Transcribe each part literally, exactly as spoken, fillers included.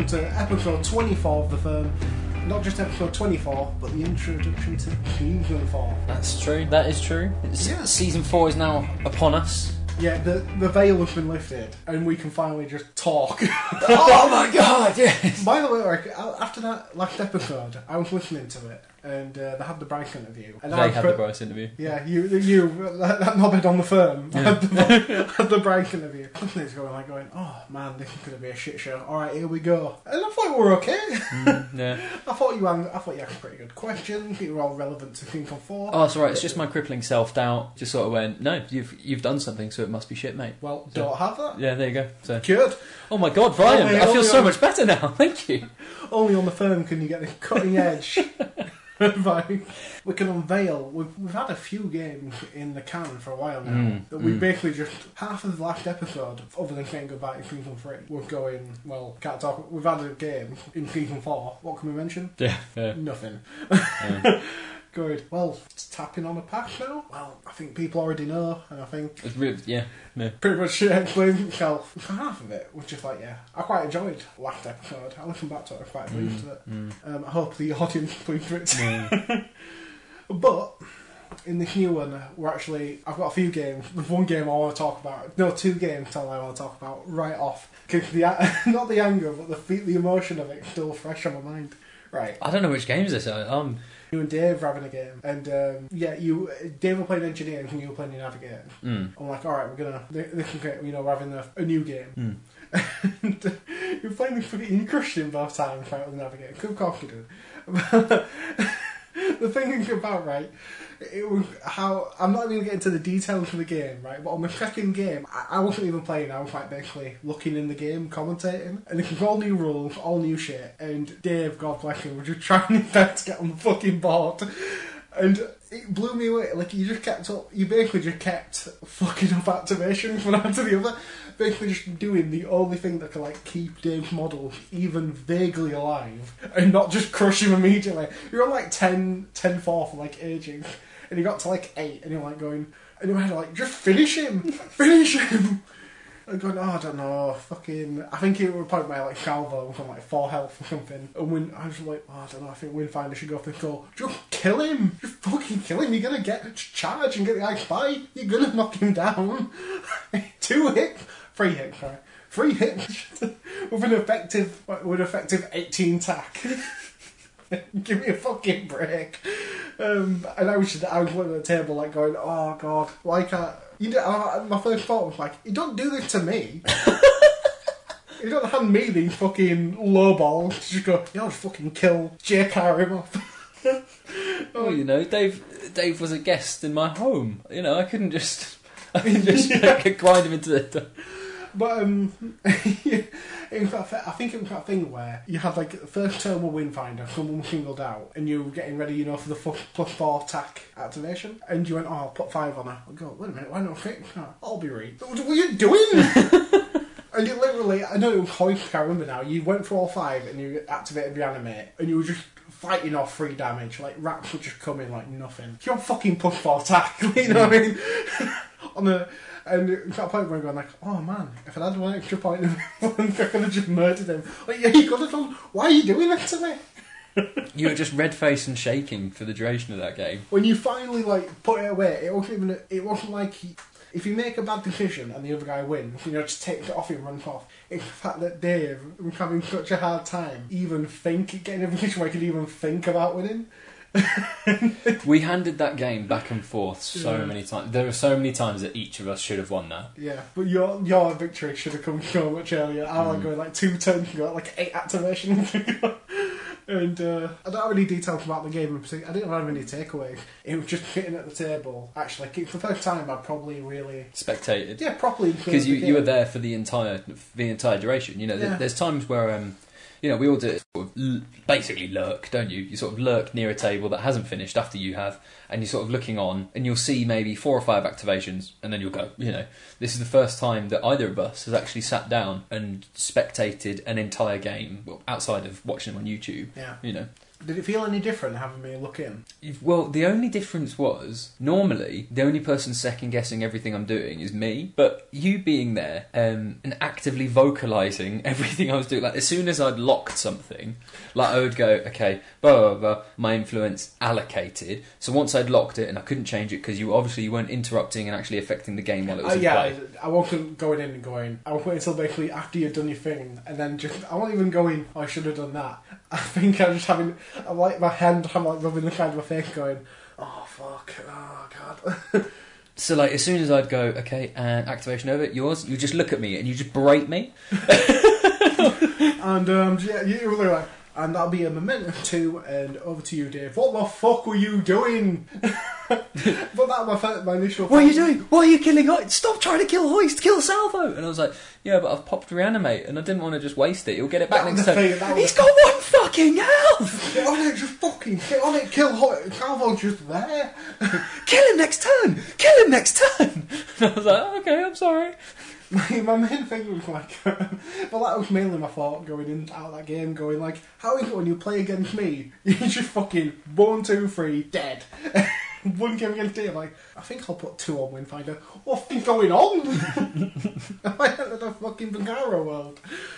welcome to episode twenty-four of The Firm. Not just episode twenty-four, but the introduction to season four. That's true, that is true. It's, Yeah. Season four is now upon us. Yeah, the, the veil has been lifted, and we can finally just talk. Oh my god, yes! By the way, like, after that last episode, I was listening to it, and uh, they had the Bryce interview. And They I was had pre- the Bryce interview. Yeah, you, you, that, that knobhead on the Firm Yeah. had, the, had the Bryce interview. Listening to going like going, oh man, this is going to be a shit show. All right, here we go. And I thought we were okay. Mm, yeah. I thought you had, I thought you had pretty good questions. You were all relevant to season four. Oh, that's all right. It's just my crippling self-doubt. Just sort of went, no, you've you've done something, so it must be shit, mate. Well, So- don't have that. Yeah, there you go. So, Good. oh my god, Ryan, Only- I feel only so on- much better now. Thank you. Only on the Firm can you get this cutting edge. Right. We can unveil. We've, we've had a few games in the can for a while now. Mm, that we mm. basically just half of the last episode, other than saying goodbye to season three, we're going. Well, can't talk. We've had a game in season four. What can we mention? Yeah, yeah. Nothing. yeah. Good. Well, it's tapping on a pack now. Well, I think people already know, and I think It's really, yeah, yeah. pretty much it explains itself. For half of it was just like, yeah, I quite enjoyed last episode. I listened back to it, I was quite pleased with it. Mm. Um, I hope the audience pleased with it. Mm. But in this new one, we're actually, I've got a few games. There's one game I want to talk about. No, two games I want to talk about right off. Because the not the anger, but the fe- the emotion of it is still fresh on my mind. Right. I don't know which games this are. Um, You and Dave were having a game, and um, yeah, you Dave were playing engineering and you were playing navigating. mm. I'm like, all right, we're gonna this is great. You know, we're having a, a new game. Mm. And uh, you're playing this fucking you crushed him both times, right, with the navigator. Good confident. The thing about, right, it was how I'm not even gonna get into the details of the game, right? But on the second game, I, I wasn't even playing. I was like basically looking in the game, commentating, and it was all new rules, all new shit. And Dave, God bless him, was just trying his best to get on the fucking board, and it blew me away. Like you just kept up, you basically just kept fucking up activations from one to the other. Basically just doing the only thing that can like keep Dave's model even vaguely alive and not just crush him immediately. You're on like ten, ten four for like ages, and you got to like eight, and you're like going, and you're like, just finish him, finish him. And going, oh, I don't know, fucking. I think it was probably my like Salvo was on like four health or something. And when I was like, oh, I don't know, I think Windfinder should go for the goal. Just kill him, just fucking kill him. You're gonna get charge and get the guy spy. You're gonna knock him down. Two hits, three hits, sorry, three hits with an effective, with an effective eighteen tack. Give me a fucking break. Um, and I was, I was looking at the table like going, oh god, why can't you? Do, uh, my first thought was like, you don't do this to me. You don't hand me these fucking low balls. Just go, you know, just fucking kill J K him off. Well, you know, Dave. Dave was a guest in my home. You know, I couldn't just, I couldn't just yeah. grind him into the. But um, it was that, I think it was that thing where you had like the first turn with Windfinder, someone was singled out, and you were getting ready, you know, for the plus, plus four attack activation, and you went, oh, I'll put five on her. I go, wait a minute, why not six? No, I'll be right. What are you doing? And you literally, I know it was Hoist, I remember now, you went for all five and you activated Reanimate, and you were just fighting off free damage, like rats would just come in like nothing. You're fucking plus four attack, you know what I mean? On the, and it's that point where I'm going like, oh man, if I had one extra point, I could have just murdered him. Like, yeah, you could have done, why are you doing that to me? You were just red faced and shaking for the duration of that game. When you finally like put it away, it wasn't even, it wasn't like, he, if you make a bad decision and the other guy wins, you know, just takes it off you and runs off. It's the fact that Dave was having such a hard time even think, getting in a position where he could even think about winning. We handed that game back and forth so Yeah. many times. There were so many times that each of us should have won that. Yeah, but your your victory should have come so much earlier. I was Mm. going like two turns and got like eight activations. And uh, I don't have any details about the game in particular. I didn't have any takeaways. It was just sitting at the table. Actually, it's the first time I'd probably really, Spectated. yeah, properly Because you, the you were game. there for the entire the entire duration. You know, Yeah. there, there's times where um, you know, we all do it, sort of l- basically lurk, don't you? You sort of lurk near a table that hasn't finished after you have, and you're sort of looking on, and you'll see maybe four or five activations, and then you'll go, you know, this is the first time that either of us has actually sat down and spectated an entire game, well, outside of watching them on YouTube. Yeah. You know, Did it feel any different having me look in? Well, the only difference was, normally, the only person second-guessing everything I'm doing is me, but you being there um, and actively vocalising everything I was doing, like, as soon as I'd locked something, like, I would go, okay, blah, blah, blah, my influence allocated, so once I'd locked it, and I couldn't change it, because you obviously you weren't interrupting and actually affecting the game while it was uh, in yeah, play. I, I wasn't going in and going, I went until basically after you'd done your thing, and then just, I wasn't even going, oh, I should have done that. I think I was just having, I'm like, my hand, I'm like rubbing the side of my face going, oh fuck, oh god. So like, as soon as I'd go, okay, and activation over, yours, you just look at me and you just berate me. And um, yeah, you were like, and that'll be a momentum too, and over to you, Dave. What the fuck were you doing? But that was my, first, my initial... What are you doing? Why are you killing Hoist? Stop trying to kill Hoist! Kill Salvo! And I was like, yeah, but I've popped reanimate, and I didn't want to just waste it. You'll get it back That next was the turn. thing, that was He's the- got one fucking health! Get on it, just fucking get on it, kill Hoyt. Salvo's just there. Kill him next turn! Kill him next turn! And I was like, okay, I'm sorry. My, my main thing was like, well, that was mainly my thought going in out of that game, going like, how is it when you play against me? You just fucking one, two, three, dead. One game against him, like, I think I'll put two on Windfinder. What's been going on? Am I out of the fucking Bangaro world?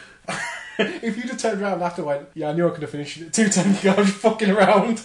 If you'd have turned around after and went, yeah, I knew I could have finished it two ten ago, just fucking around.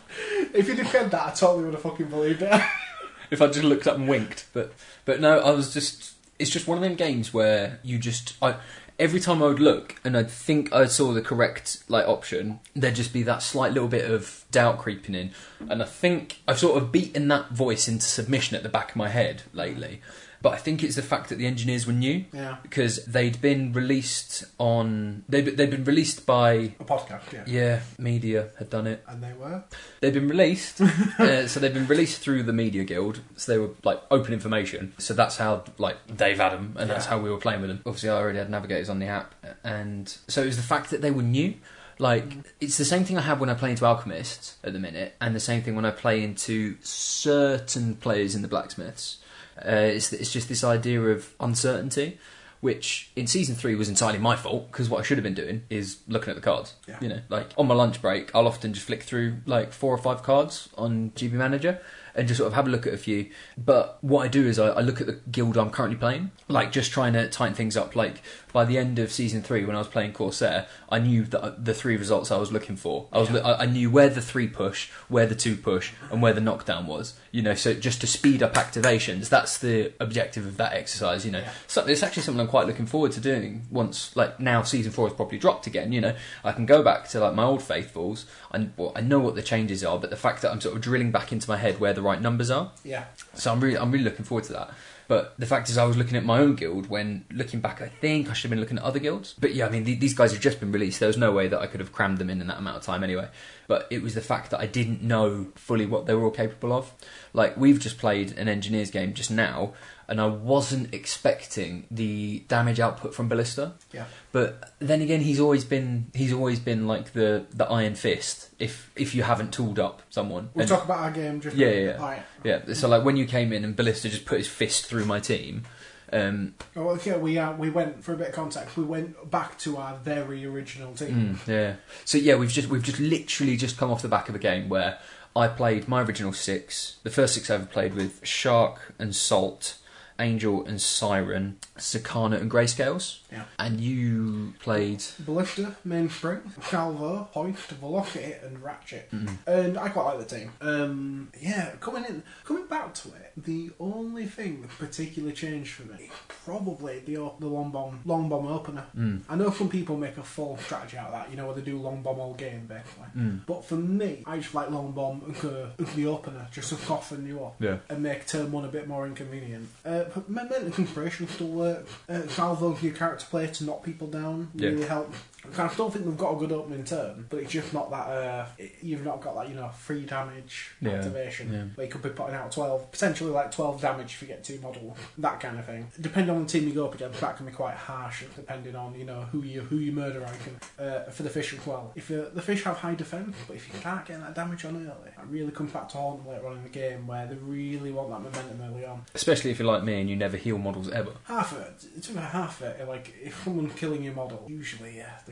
If you'd have said that, I totally would have fucking believed it. If I just looked up and winked. But but no, I was just... It's just one of them games where you just... I Every time I would look and I'd think I saw the correct like option, there'd just be that slight little bit of doubt creeping in. And I think I've sort of beaten that voice into submission at the back of my head lately. But I think it's the fact that the engineers were new. Yeah. Because they'd been released on... They'd, they'd been released by... A podcast, yeah. Yeah, media had done it. And they were? They've been released, uh, so they've been released through the Media Guild, so they were, like, open information. So that's how, like, Dave had them, and that's Yeah. how we were playing with them. Obviously, I already had navigators on the app, and so it was the fact that they were new. Like, mm. it's the same thing I have when I play into Alchemists at the minute, and the same thing when I play into certain players in the Blacksmiths. Uh, it's, it's just this idea of uncertainty, which in season three was entirely my fault, because what I should have been doing is looking at the cards. Yeah. You know, like on my lunch break, I'll often just flick through like four or five cards on G B Manager and just sort of have a look at a few. But what I do is I, I look at the guild I'm currently playing, like just trying to tighten things up. Like by the end of season three, when I was playing Corsair, I knew that the three results I was looking for. I was Yeah. I I knew where the three push, where the two push, and where the knockdown was. You know, so just to speed up activations, that's the objective of that exercise. You know, Yeah. so it's actually something I'm quite looking forward to doing once, like now season four has properly dropped again. You know, I can go back to like my old faithfuls, and well, I know what the changes are, but the fact that I'm sort of drilling back into my head where the right numbers are. Yeah. So I'm really, I'm really looking forward to that. But the fact is, I was looking at my own guild when, looking back, I think I should have been looking at other guilds. But yeah, I mean, th- these guys have just been released. There was no way that I could have crammed them in in that amount of time anyway. But it was the fact that I didn't know fully what they were all capable of. Like, we've just played an Engineers game just now, and I wasn't expecting the damage output from Ballista. Yeah. But then again, he's always been he's always been like the, the Iron Fist. If if you haven't tooled up someone, We'll And- talk about our game just Yeah, yeah, yeah. Alright. yeah. So like when you came in and Ballista just put his fist through my team. Um, Oh, okay, we uh, we went for a bit of context. We went back to our very original team. Mm, yeah. So yeah, we've just we've just literally just come off the back of a game where I played my original six. The first six I ever played with Shark and Salt, Angel and Siren, Sakana and Grayscales. Yeah. And you played... Ballista, Mainspring, Salvo, Hoist, Velocity, and Ratchet. Mm. And I quite like the team. Um, yeah, coming in, coming back to it, the only thing that particularly changed for me, probably the the long bomb, long bomb opener. Mm. I know some people make a full strategy out of that, you know, where they do long bomb all game, basically. Mm. But for me, I just like long bomb and the, and the opener, just to soften you up. Yeah. And make turn one a bit more inconvenient. Uh, but Momentum Inspiration still works. Uh, Salvo's new character play to knock people down Yeah. really help. I still think they've got a good opening turn, but it's just not that, uh, it, you've not got that, you know, free damage Yeah. activation. Yeah. Where you could be putting out twelve, potentially like twelve damage if you get two models, that kind of thing. Depending on the team you go up against, that can be quite harsh, depending on, you know, who you who you murder ranking. Uh, for the fish as well. If uh, the fish have high defense, but if you can't get that damage on early, it really comes back to haunt them later on in the game, where they really want that momentum early on. Especially if you're like me and you never heal models ever. Half of it, it's about half of it, like, if someone's killing your model, usually, yeah, they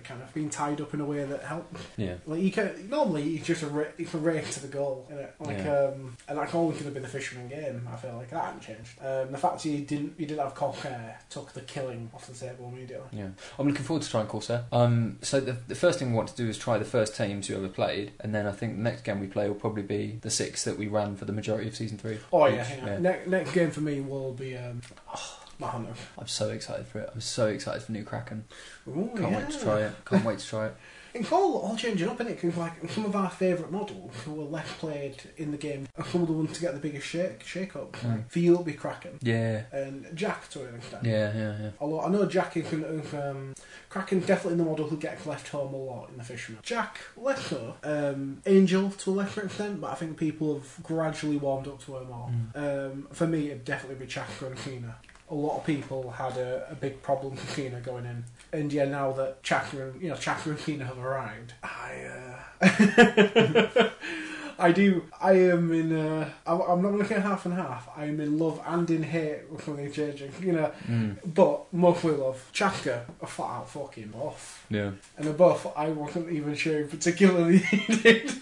kind of being tied up in a way that helped. Yeah. Like you can normally you just a ra- it's a race to the goal, innit? Like Yeah. um, and that's always going to be the fisherman game. I feel like that hasn't changed. Um, the fact you didn't you didn't have Corsair took the killing off the table immediately. Yeah, I'm looking forward to trying Corsair. Um, so the the first thing we want to do is try the first teams you ever played, and then I think the next game we play will probably be the six that we ran for the majority of season three. Oh each. yeah, yeah. yeah. Ne- next game for me will be um, oh, Mahano. I'm so excited for it. I'm so excited for New Kraken. Ooh, Can't yeah. wait to try it. Can't wait to try it. It's all, all changing up, innit? Because like some of our favourite models who were less played in the game are some of the ones to get the biggest shake shake up. Mm. Like, for you it'll be Kraken. Yeah. And Jack to an extent. Yeah, yeah, yeah. Although I know Jack is going to um, Kraken's definitely the model who gets left home a lot in the Fisherman. Jack less so. Um, Angel to a lesser extent, but I think people have gradually warmed up to her more. Mm. Um, for me, it'd definitely be Chakra and Kina. A lot of people had a, a big problem with Kina going in, and yeah, now that Chakra and you know Chakra and Kina have arrived, I uh, I do. I am in. Uh, I'm, I'm not going to say half and half. I am in love and in hate with something changing, you know. Mm. But mostly love. Chakra are flat out fucking off, Yeah. and a buff I wasn't even sure particularly needed.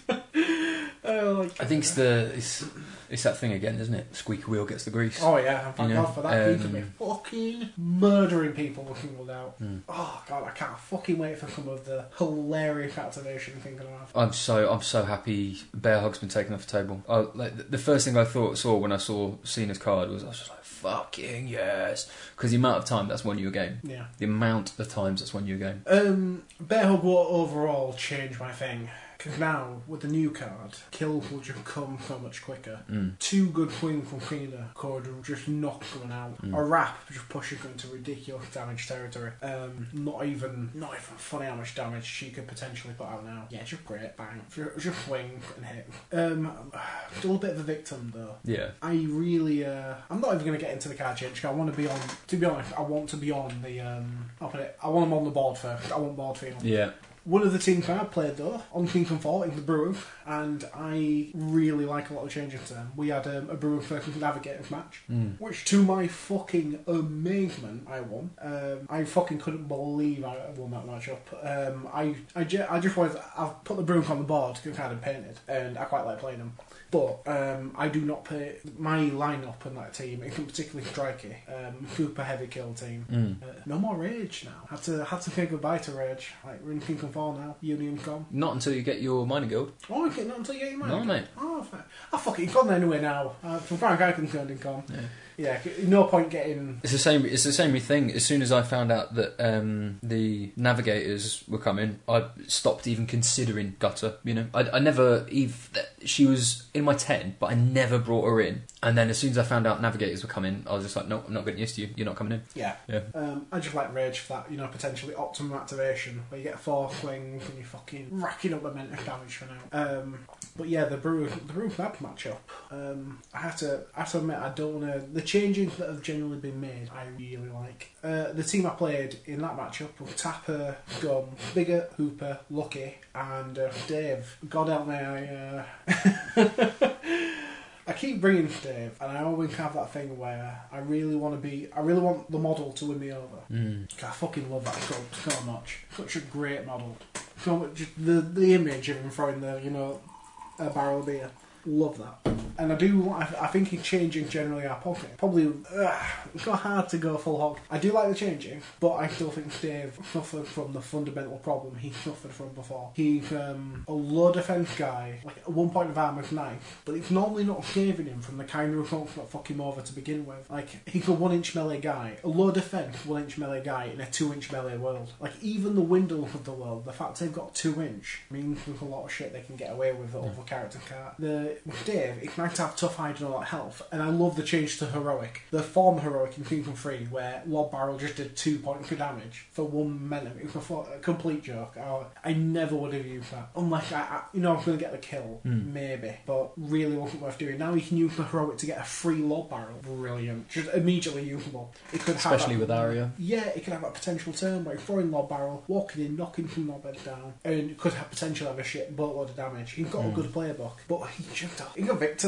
uh, like, I think it's the it's it's that thing again, isn't it? Squeaky wheel gets the grease. Oh yeah, and thank You know, God for that. um, People be fucking murdering people looking without. Mm. Oh God, I can't fucking wait for some of the hilarious activation thing gonna have. I'm so I'm so happy Bear Hug's been taken off the table. I, like the- the first thing I thought saw when I saw Cena's card was I was just like fucking yes, because the amount of time that's won you a game. Yeah. The amount of times that's won you a game. Um, Bear Hug will overall change my thing. Because now, with the new card, kills will just come so much quicker. Mm. Two good swings from Fina could just knock someone out. Mm. A wrap just pushes her into ridiculous damage territory. Um, not even not even funny how much damage she could potentially put out now. Yeah, just great, bang. Just, just swing and hit. Um, still a bit of a victim though. Yeah. I really, uh, I'm not even going to get into the card change. I want to be on, to be honest, I want to be on the, um, I'll put it, I want them on the board first. I want board feel. Yeah. One of the teams I played though, on Team Comfort, is the Brewers, and I really like a lot of changes to them. We had um, a Brewers versus Navigators match, Mm. which to my fucking amazement, I won. Um, I fucking couldn't believe I won that matchup. Um, I, I, ju- I just was, I've put the Brewers on the board, kind of painted, and I quite like playing them. But um, I do not play, my line-up in that team isn't particularly striky. Um, super heavy kill team. Mm. Uh, no more Rage now. Had to had to say goodbye to Rage. Like, we're in King and Fall now. Union's gone. Not until you get your minor guild. Oh, okay, not until you get your money. No, mate. Oh, fair. Oh, fuck it, he's gone anyway now. Uh, from far as I'm concerned, he's gone. Yeah. Yeah, no point getting... It's the same. It's the same thing. As soon as I found out that um, the navigators were coming, I stopped even considering Gutter. You know, I, I never even. She was in my ten, but I never brought her in. And then as soon as I found out navigators were coming, I was just like, no, I'm not getting used to you. You're not coming in. Yeah. Yeah. Um, I just like Rage for that, you know, potentially optimum activation, where you get four swings and you're fucking racking up momentum damage for now. Um, but yeah, the Brewers, the Brewers Nab matchup, um, I have to, I have to admit, I don't know, the changes that have generally been made, I really like. Uh, the team I played in that matchup was Tapper, Gum, Bigger, Hooper, Lucky, and uh, Dave. God help me, I... Uh... I keep bringing Dave, and I always have that thing where I really want to be, I really want the model to win me over. Mm. I fucking love that sculpt so much. Such a great model. So much, just the the image of him throwing the, you know, a barrel of beer. Love that. And I do, I, I think he's changing generally our pocket. Probably, ugh, it's not hard to go full hog. I do like the changing, but I still think Dave suffered from the fundamental problem he suffered from before. He's um, a low defence guy, like at one point of armour's nice, but it's normally not saving him from the kind of results that fuck him over to begin with. Like, he's a one inch melee guy, a low defence one inch melee guy in a two inch melee world. Like, even the Windows of the world, the fact they've got two inch means there's a lot of shit they can get away with that other characters can't. The with Dave, it's nice to have tough hide and a lot of health, and I love the change to heroic. The form heroic in Season three, where Lob Barrel just did two points of damage for one momentum, it was a, fu- a complete joke. I, I never would have used that. Unless I, I you know, I'm going to get the kill, Mm. maybe, but really wasn't worth doing. Now you can use the heroic to get a free Lob Barrel. Brilliant. Just immediately usable. It could have Especially that, with Arya. Yeah, it could have that potential turn where you're throwing Lob Barrel, walking in, knocking some knobheads down, and it could have potentially have a shit boatload of damage. He's got Mm. a good playbook, but he just he's a victim.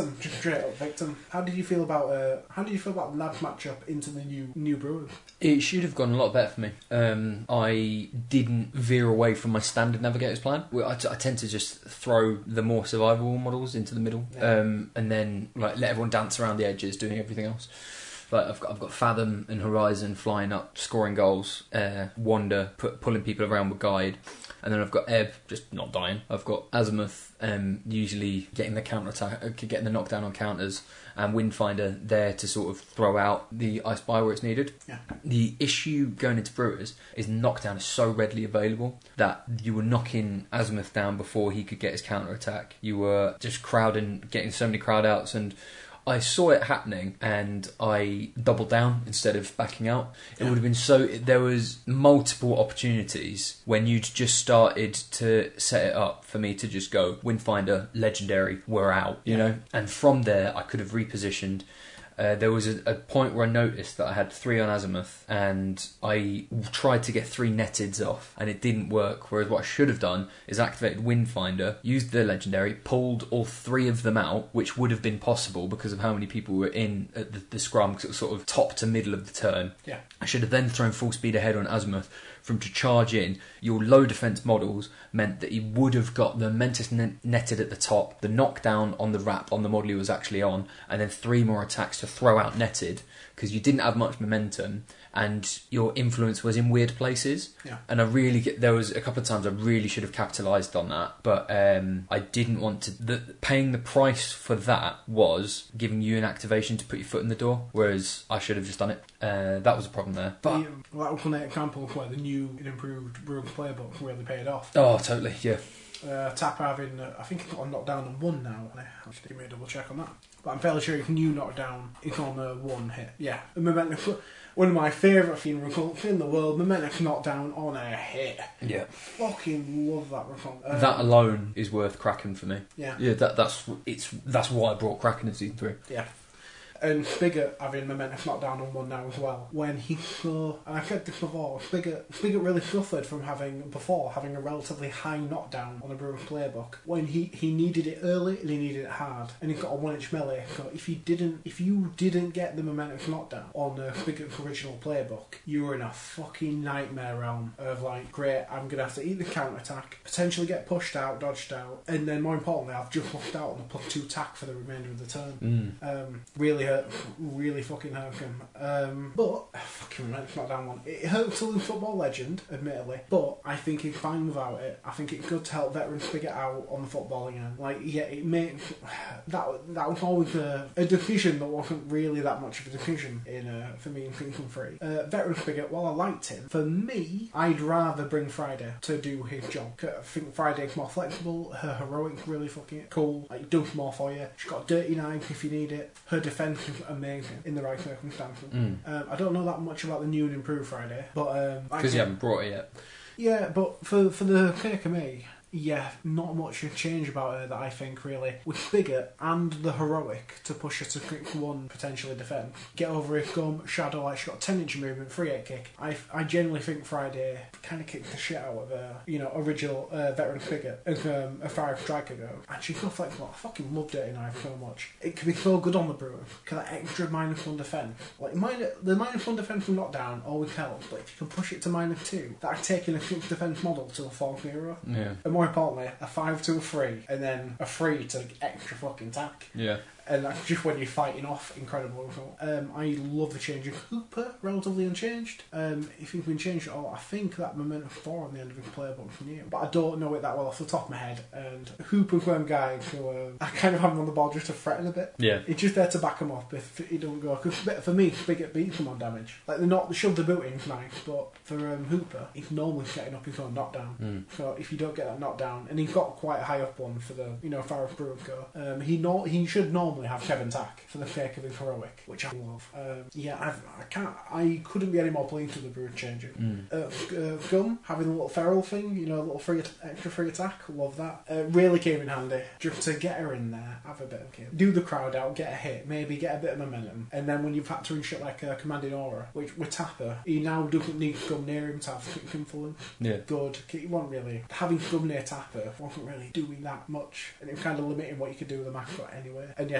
Victim, just straight up Victim. How did you feel about uh, how did you feel about the Nabs matchup into the new new Brewers? It should have gone a lot better for me. Um, I didn't veer away from my standard Navigator's plan. Well, I, t- I tend to just throw the more survivable models into the middle, Yeah. um, and then like let everyone dance around the edges, doing everything else. Like I've got, I've got Fathom and Horizon flying up, scoring goals. Uh, Wander put, pulling people around with Guide, and then I've got Ebb just not dying. I've got Azimuth um, usually getting the counter attack, uh, getting the knockdown on counters, and Windfinder there to sort of throw out the Ice Spy where it's needed. Yeah. The issue going into Brewers is knockdown is so readily available that you were knocking Azimuth down before he could get his counter attack. You were just crowding, getting so many crowd outs, and I saw it happening and I doubled down instead of backing out. It Yeah. would have been so... There was multiple opportunities when you'd just started to set it up for me to just go, Windfinder, Legendary, we're out, you Yeah. know? And from there, I could have repositioned. Uh, there was a, a point where I noticed that I had three on Azimuth and I tried to get three netteds off and it didn't work, whereas what I should have done is activated Windfinder, used the Legendary, pulled all three of them out, which would have been possible because of how many people were in at the, the scrum, because it was sort of top to middle of the turn. Yeah. I should have then thrown full speed ahead on Azimuth for him to charge in. Your low defence models meant that he would have got the Mentis net- netted at the top, the knockdown on the wrap on the model he was actually on, and then three more attacks to throw out netted, because you didn't have much momentum and your influence was in weird places. Yeah. And I really get, there was a couple of times I really should have capitalised on that, but um, I didn't want to. The, paying the price for that was giving you an activation to put your foot in the door, whereas I should have just done it. Uh, that was a problem there. But The, well, that was one example of where the new and improved Brewers playbook really paid off. oh, totally, yeah. Uh, Tapper having, uh, I think he's got a knockdown on one now. Actually, give me a double check on that. But I'm fairly sure if new knockdown, it's on uh, one hit. Yeah, and Momentum, one of my favourite theme results in the world, Momentum's knockdown on a hit. Yeah. Fucking love that result. Um, That alone is worth Kraken for me. Yeah. Yeah, that that's it's that's why I brought Kraken in season three. Yeah. And Spigot having Momentum knockdown on one now as well. When he saw, and I said this before, Spigot, Spigot really suffered from having, before, having a relatively high knockdown on a Brewers playbook. When he, he needed it early and he needed it hard. And he's got a one inch melee. So if you didn't, if you didn't get the Momentum knockdown on uh, Spigot's original playbook, you were in a fucking nightmare realm of like, great, I'm going to have to eat the counter attack, potentially get pushed out, dodged out, and then more importantly, I've just lost out on the plus two attack for the remainder of the turn. Mm. Um, really hurt, really fucking hurt him. Um, but fucking it's not down one. It hurts a football legend, admittedly, but I think he's fine without it. I think it's good to help veterans figure out on the football again. Like, yeah, it made that that was always a, a decision that wasn't really that much of a decision in uh, for me in season three. Uh, veteran figure, while I liked him, for me, I'd rather bring Friday to do his job. I think Friday's more flexible. Her heroic's really fucking cool. Like, does more for you. She's got a dirty knife if you need it. Her defense is amazing in the right circumstances. Mm. Um, I don't know that much about the new and improved Friday, but um, I Because you think- haven't brought it yet. yeah, but for for the sake of me, yeah, not much to change about her that I think really. With Spigot and the heroic to push her to kick one, potentially defend, get over his gum, shadow like she's got ten inch movement, free hit kick. I, I genuinely think Friday kind of kicked the shit out of her, you know, original uh, veteran Spigot as um, a fire striker goes. And she's so flexible. I fucking love Dirty Knife so much. It can be so good on the Brewers. Because that extra minus one defense, like minus, the minus one defense from knockdown always helps, but if you can push it to minus two, that's taking a six defense model to a four zero. Yeah. And more importantly, a five to a three, and then a three to extra fucking tack. Yeah. And that's just when you're fighting off incredible result. Um, I love the change of Hooper, relatively unchanged. Um, if he's been changed at all, I think that Momentum four on the end of his playbook from you. But I don't know it that well off the top of my head. And Hooper's one guy who um, I kind of have him on the ball just to threaten a bit. Yeah. He's just there to back him up if he don't go. Because for me, Spigot beats him on damage. Like, they're not, they shove the boot in's nice, but for um, Hooper, he's normally setting up his own knockdown. Mm. So if you don't get that knockdown, and he's got quite a high up one for the, you know, far as Brewers go, um, he, no, he should normally have Kevin Tack for the sake of his heroic, which I love. Um, yeah, I've, I can't, I couldn't be any more pleased with the Brewers changing. Mm. Uh, uh, Gum, having a little feral thing, you know, a little free extra free attack, love that. Uh, really came in handy, just to get her in there, have a bit of kill, do the crowd out, get a hit, maybe get a bit of momentum, and then when you factor in shit like uh, Commanding Aura, which with Tapper, he now doesn't need Gum near him to have kick influence. Yeah. Good. He wasn't really having Gum near Tapper wasn't really doing that much, and it was kind of limiting what you could do with the mascot anyway. And yeah,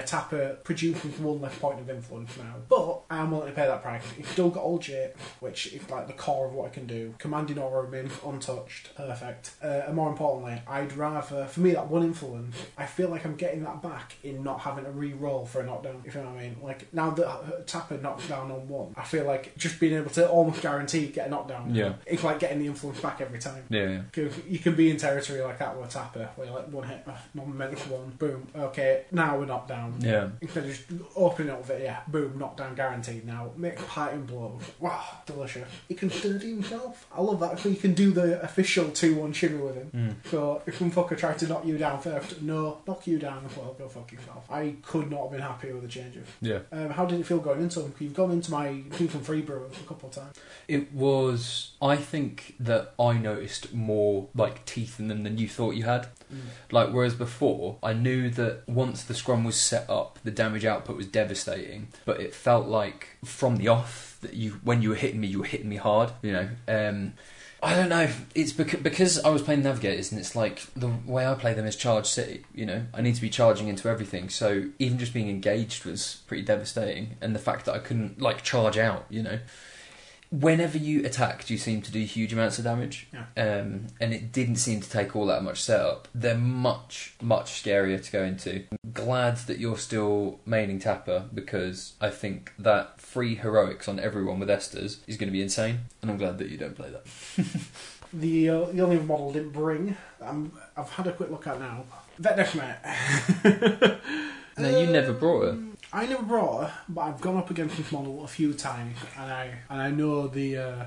Tapper produces one less point of influence now. But I am willing to pay that price. You've still got Old Jake, which is like the core of what I can do. Commanding Aura remains untouched. Perfect. Uh, and more importantly, I'd rather, for me, that one influence, I feel like I'm getting that back in not having to re-roll for a knockdown, if you know what I mean. Like, now that Tapper knocks down on one, I feel like just being able to almost guarantee get a knockdown. Yeah. It's like getting the influence back every time. Yeah, yeah. You can be in territory like that with a Tapper, where you're like, one hit, non-momentum one, boom, okay, now we're knocked down. Yeah. Instead of just opening up with it, yeah, boom, knockdown guaranteed now. Make parting blows. Wow, delicious. He can sturdy himself. I love that. So you can do the official two one shimmy with him. Mm. So if some fucker tried to knock you down first, no, knock you down as well, go fuck yourself. I could not have been happy with the changes. Yeah. Um, how did it feel going into them? You've gone into my Kingston Free Brew a couple of times. It was, I think that I noticed more like teeth in them than you thought you had. Mm. Like, whereas before, I knew that once the scrum was set up, the damage output was devastating, but it felt like from the off that you, when you were hitting me, you were hitting me hard, you know. Um, I don't know, it's because, because I was playing Navigators, and it's like, the way I play them is Charge City, you know. I need to be charging into everything, so even just being engaged was pretty devastating, and the fact that I couldn't, like, charge out, you know. Whenever you attacked, you seemed to do huge amounts of damage, Yeah. um, and it didn't seem to take all that much setup. They're much, much scarier to go into. I'm glad that you're still maining Tapper, because I think that free heroics on everyone with Esters is going to be insane, and I'm glad that you don't play that. The uh, the only model I didn't bring, um, I've had a quick look at now. Vet Nightmare. No, you never brought her. I never brought her, but I've gone up against this model a few times, and I and I know the uh,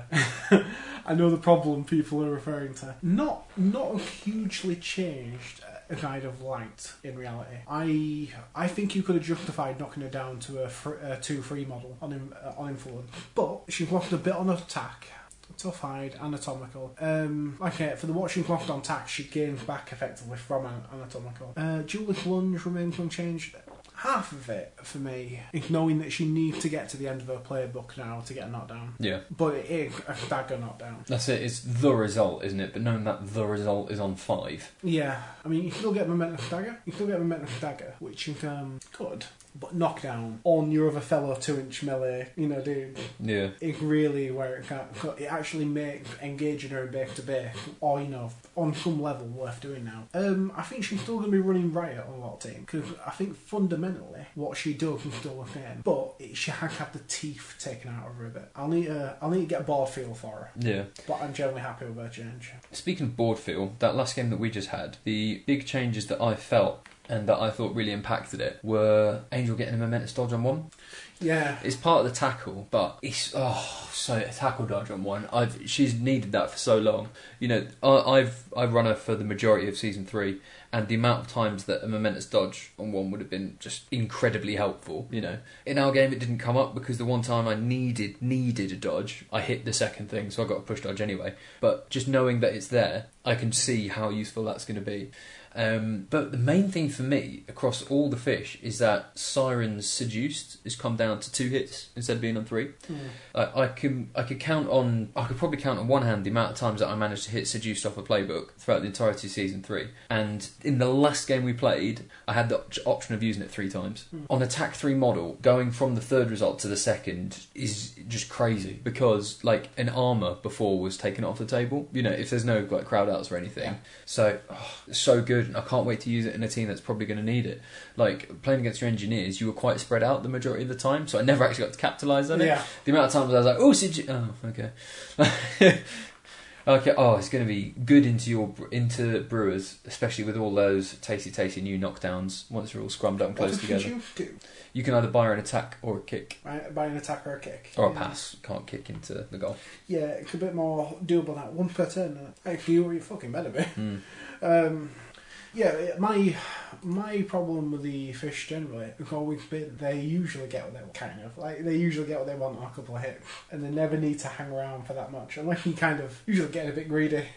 I know the problem people are referring to. Not not hugely changed a Guide of Light in reality. I I think you could have justified knocking her down to a, fr- a two free model on him uh, on influence, but she's lost a bit on attack. Tough hide, anatomical. Um, okay, for the what she's lost on attack, she gains back effectively from an- anatomical. Uh, Duelist Lunge remains unchanged. Half of it, for me, is knowing that she needs to get to the end of her playbook now to get a knockdown. Yeah. But it is a dagger knockdown. That's it, it's the result, isn't it? But knowing that the result is on five. Yeah. I mean, you still get momentum dagger. You still get momentum dagger, which is um, good. But knockdown on your other fellow two-inch melee, you know, dude, Yeah. is really where it can, it actually makes engaging her in base to base, or, you know, on some level worth doing now. Um, I think she's still going to be running Riot on a lot of teams, because I think fundamentally what she does is still the same, but it, she has had the teeth taken out of her a bit. I'll need to, I'll need to get a board feel for her. Yeah. But I'm generally happy with her change. Speaking of board feel, that last game that we just had, the big changes that I felt and that I thought really impacted it were Angel getting a momentous dodge on one. Yeah. It's part of the tackle, but it's oh so a tackle dodge on one. I've she's needed that for so long. You know, I, I've I've run her for the majority of season three, and the amount of times that a momentous dodge on one would have been just incredibly helpful. You know, in our game it didn't come up because the one time I needed needed a dodge, I hit the second thing, so I got a push dodge anyway. But just knowing that it's there, I can see how useful that's going to be. Um, but the main thing for me across all the fish is that Siren's Seduced has come down to two hits instead of being on three. Mm. I, I can I could count on I could probably count on one hand the amount of times that I managed to hit Seduced off a playbook throughout the entirety of season three. And in the last game we played, I had the op- option of using it three times. Mm. On attack three model, going from the third result to the second is just crazy because like an armour before was taken off the table. You know, if there's no like crowd outs or anything. Yeah. So oh, it's so good. I can't wait to use it in a team that's probably going to need it. Like, playing against your engineers, you were quite spread out the majority of the time, so I never actually got to capitalise on it. Yeah. The amount of times I was like, oh, Sig- oh, okay. Okay, oh, it's going to be good into your into Brewers, especially with all those tasty, tasty new knockdowns once they're all scrummed up and close together. What did you do? You can either buy an attack or a kick. Buy, buy an attack or a kick. Or a yeah. pass. Can't kick into the goal. Yeah, it's a bit more doable now. One per turn. Actually, you you fucking better be. Mm. Um, yeah, my my problem with the fish generally has always been they usually get what they want, kind of. Like, they usually get what they want on a couple of hits, and they never need to hang around for that much, unless you kind of usually get a bit greedy.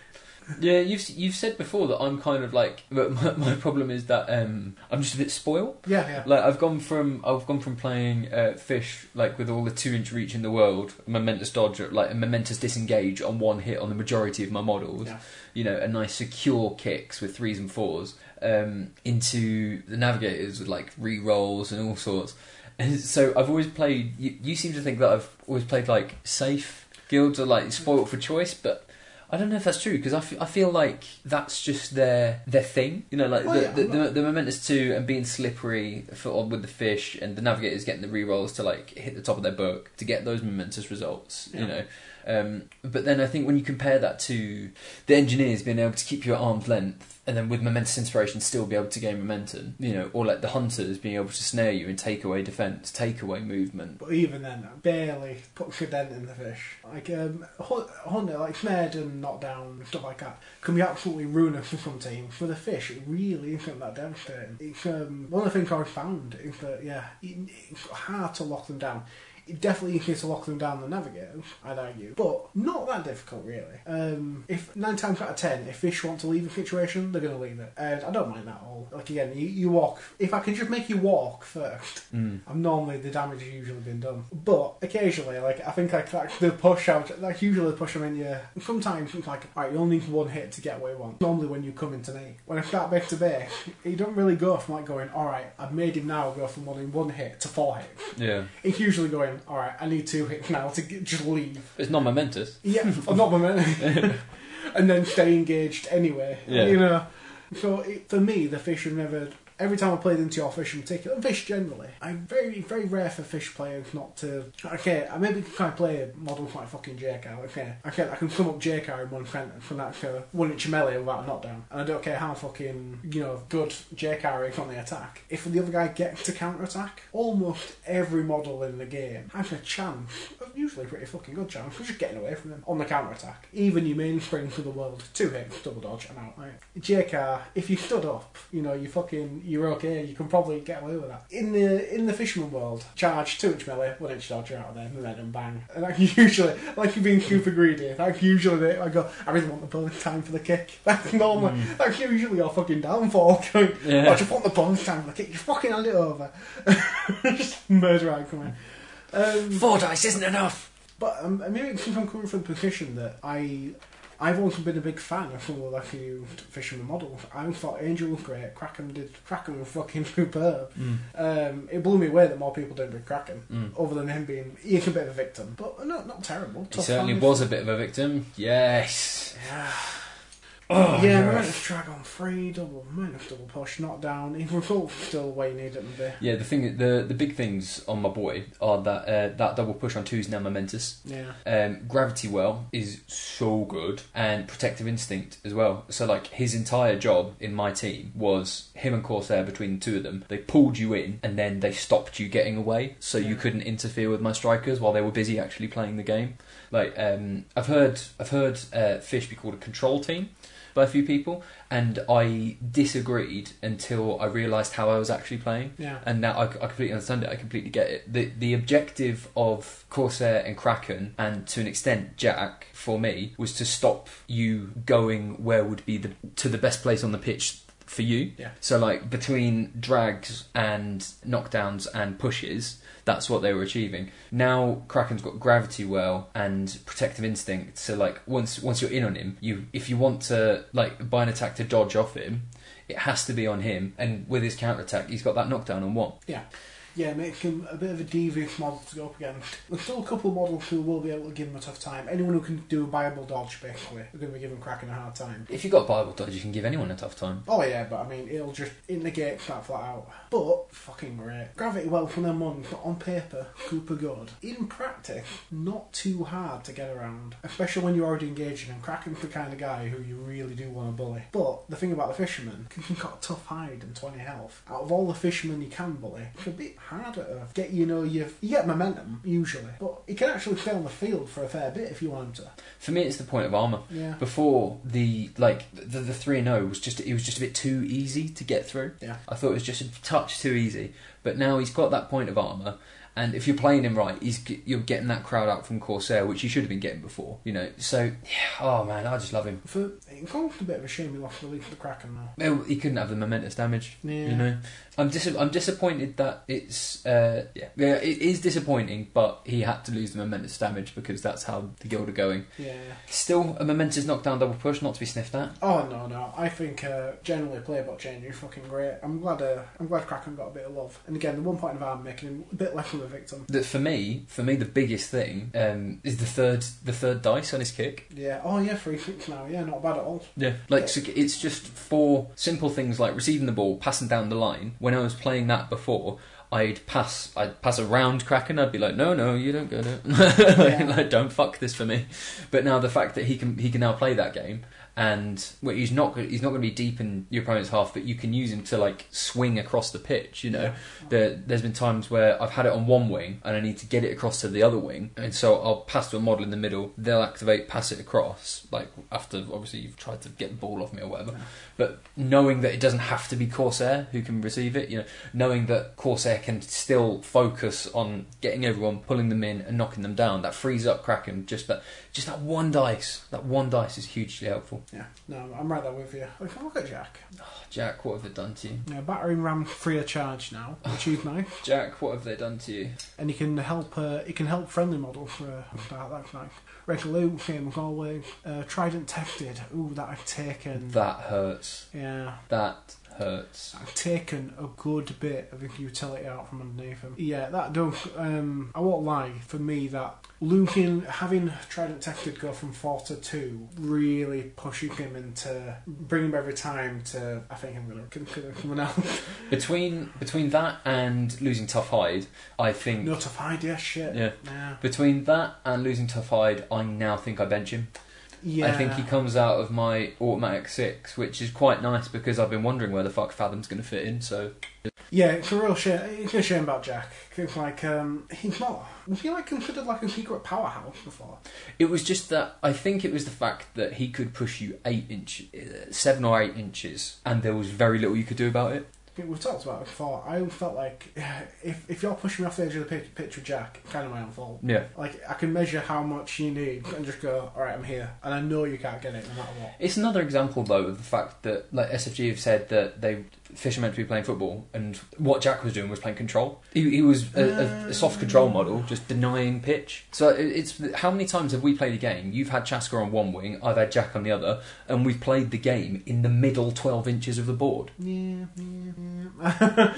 Yeah, you've you've said before that I'm kind of like, but my, my problem is that um, I'm just a bit spoiled. Yeah, yeah. Like I've gone from I've gone from playing uh, fish like with all the two inch reach in the world, momentous dodge, like a momentous disengage on one hit on the majority of my models. Yeah. You know, a nice secure kicks with threes and fours, um, into the navigators with like re-rolls and all sorts. And so I've always played. You, you seem to think that I've always played like safe guilds or like spoiled for choice, but I don't know if that's true because I, f- I feel like that's just their their thing. You know, like Oh, the, yeah, the, I'm the not- the momentous two and being slippery for, with the fish and the navigators getting the re-rolls to like hit the top of their book to get those momentous results. Yeah. You know. Um, but then I think when you compare that to the engineers being able to keep you at arm's length and then with momentous inspiration still be able to gain momentum, you know, or like the hunters being able to snare you and take away defence, take away movement. But even then, barely puts a dent in the fish. Like, um, Hun- Hunter, like snared and knocked down and stuff like that, can be absolutely ruinous for some teams. For the fish, it really isn't that devastating. It's, um, one of the things I've found is that, yeah, it, it's hard to lock them down. It definitely easier to lock them down than navigators, I'd argue, but not that difficult really. Um, if nine times out of ten, if fish want to leave a situation, they're going to leave it, and I don't mind that at all. Like again, you, you walk. If I can just make you walk first, Mm. I'm normally the damage has usually been done. But occasionally, like I think like, like the push out, like usually push them in you. Sometimes it's like, alright, you only need one hit to get what you want. Normally when you come into me, when I start base to base, it don't really go from like going, alright, I've made him now go from wanting one hit to four hits. Yeah, It's usually going, alright, I need two hits now to get, just leave. it's non-momentous. Yeah, I'm not momentum. And then stay engaged anyway. Yeah. You know. So it, for me, the fish have never. Every time I played into your fish in particular, and fish generally, I'm very, very rare for fish players not to. Okay, I maybe try to play models like fucking J K. Okay, I can I can sum up J K in one sentence from that uh, one inch melee without a knockdown, and I don't care how fucking you know good J K is on the attack. If the other guy gets to counter attack, almost every model in the game has a chance, usually a pretty fucking good chance, of just getting away from him on the counter attack. Even your mainspring for the world, two hits, double dodge, and out. Right? J K, if you stood up, you know you fucking. You're okay, you can probably get away with that. In the in the fisherman world, charge, two inch melee, one inch dodge, you're out of there, momentum, bang. And that's usually, like you're being super greedy, that's usually the, I go, I really want the bonus time for the kick. That's normal, mm. That's usually your fucking downfall. Going, Yeah. oh, I just want the bonus time for the kick, just fucking hand it over. Just murder outcome. Um, Four dice isn't enough! but um, maybe it's because I'm coming from the position that I... I've always been a big fan of some of the like used fisherman models. I thought Angel was great. Kraken did. Kraken was fucking superb. Mm. Um, it blew me away that more people didn't bring Kraken, Mm. other than him being he's a bit of a victim, but no, not terrible. He Tough certainly five. was a bit of a victim. Yes. Yeah. Oh, yeah, yes. Momentous Dragon three, double Momentous double push, knockdown. His results still where you need it to be. Yeah, the thing, the the big things on my boy are that uh, that double push on two is now momentous. Yeah. Um, Gravity Well is so good, and Protective Instinct as well. So like his entire job in my team was him and Corsair. Between the two of them, they pulled you in and then they stopped you getting away, so you Yeah. couldn't interfere with my strikers while they were busy actually playing the game. Like um, I've heard I've heard uh, Fish be called a control team by a few people, and I disagreed until I realised how I was actually playing. Yeah. And now I, I completely understand it. I completely get it. The the objective of Corsair and Kraken, and to an extent Jack, for me, was to stop you going where would be the to the best place on the pitch for you. Yeah. So like between drags and knockdowns and pushes, that's what they were achieving. Now Kraken's got Gravity Well and Protective Instinct, so like once once you're in on him, you if you want to like buy an attack to dodge off him, it has to be on him, and with his counter attack he's got that knockdown on one. Yeah. Yeah, makes him a bit of a devious model to go up against. There's still a couple of models who will be able to give him a tough time. Anyone who can do a viable dodge, basically, are going to be giving Kraken a hard time. If you've got Bible dodge, you can give anyone a tough time. Oh yeah, but I mean, it'll just negate that flat out. But, fucking great. Gravity Well from them ones, on paper, super good. In practice, not too hard to get around. Especially when you're already engaging, and Kraken's the kind of guy who you really do want to bully. But, the thing about the fisherman, he's got a tough hide and twenty health. Out of all the fishermen you can bully, it's a bit harder to get, you know, you you get momentum, usually. But he can actually stay on the field for a fair bit if you want him to. For me, it's the point of armour. Yeah. Before the like the the three and oh was just it was just a bit too easy to get through. Yeah. I thought it was just a touch too easy. But now he's got that point of armour, And if you're playing him right, he's you're getting that crowd out from Corsair, which you should have been getting before, you know. So, yeah, oh man, I just love him. For, it's almost a bit of a shame he lost the league to the Kraken now. Well, he couldn't have the momentous damage, Yeah. you know. I'm dis- I'm disappointed that it's uh, yeah yeah it is disappointing, but he had to lose the momentous damage because that's how the Guild are going. Yeah. Still, a momentous knockdown double push, not to be sniffed at. Oh no no, I think uh, generally playbot change is fucking great. I'm glad uh, I'm glad Kraken got a bit of love. And again, the one point of harm making him a bit less of a victim. That for me, for me, the biggest thing um, is the third the third dice on his kick. Yeah. Oh yeah, three six now. Yeah, not bad at all. Yeah, like Yeah. so it's just for simple things like receiving the ball, passing down the line. When I was playing that before, I'd pass, I'd pass around Kraken. I'd be like, no, no, you don't get it. like, Yeah. like, don't fuck this for me. But now the fact that he can, he can now play that game, and well, he's not, go- he's not going to be deep in your opponent's half, but you can use him to like swing across the pitch. You know, Yeah. there, there's been times where I've had it on one wing and I need to get it across to the other wing, and so I'll pass to a model in the middle. They'll activate, pass it across, like after obviously you've tried to get the ball off me or whatever. Yeah. But knowing that it doesn't have to be Corsair who can receive it, you know, knowing that Corsair can still focus on getting everyone, pulling them in and knocking them down, that frees up Kraken. Just that, just that one dice, that one dice is hugely helpful. Yeah. No, I'm right there with you. Look, look at Jack. Oh, Jack, what have they done to you? Yeah, battering ram free of charge now, which is nice. Jack, what have they done to you? And he can help. Uh, he can help friendly models for a start. That's nice. Resolute, same as always. Uh, Trident tested. Ooh, that I've taken. That hurts. Yeah. That hurts. I've taken a good bit of his utility out from underneath him. Yeah, that does. Um, I won't lie. For me, that losing, having Trident tested go from four to two, really pushing him into bringing him every time to. I think I'm going to consider someone else. Between between that and losing Tough Hide, I think. No tough idea. Shit. Yeah. Yeah. Between that and losing Tough Hide, I now think I bench him. Yeah. I think he comes out of my automatic six, which is quite nice because I've been wondering where the fuck Fathom's going to fit in. So Yeah, it's a real shame. It's a shame about Jack. It's like um, he's not. Was he like considered like a secret powerhouse before? it was just that I think it was the fact that he could push you eight inch, uh, seven or eight inches, and there was very little you could do about it. I think we've talked about it before. I always felt like if if you're pushing me off the edge of the pitch, pitch with Jack, kind of my own fault. Yeah. Like I can measure how much you need and just go, all right, I'm here, and I know you can't get it no matter what. It's another example, though, of the fact that like S F G have said that they Fish are meant to be playing football, and what Jack was doing was playing control. He, he was a, a, a soft control model, just denying pitch. So it, it's how many times have we played a game? You've had Chasker on one wing, I've had Jack on the other, and we've played the game in the middle twelve inches of the board. Yeah, yeah, yeah.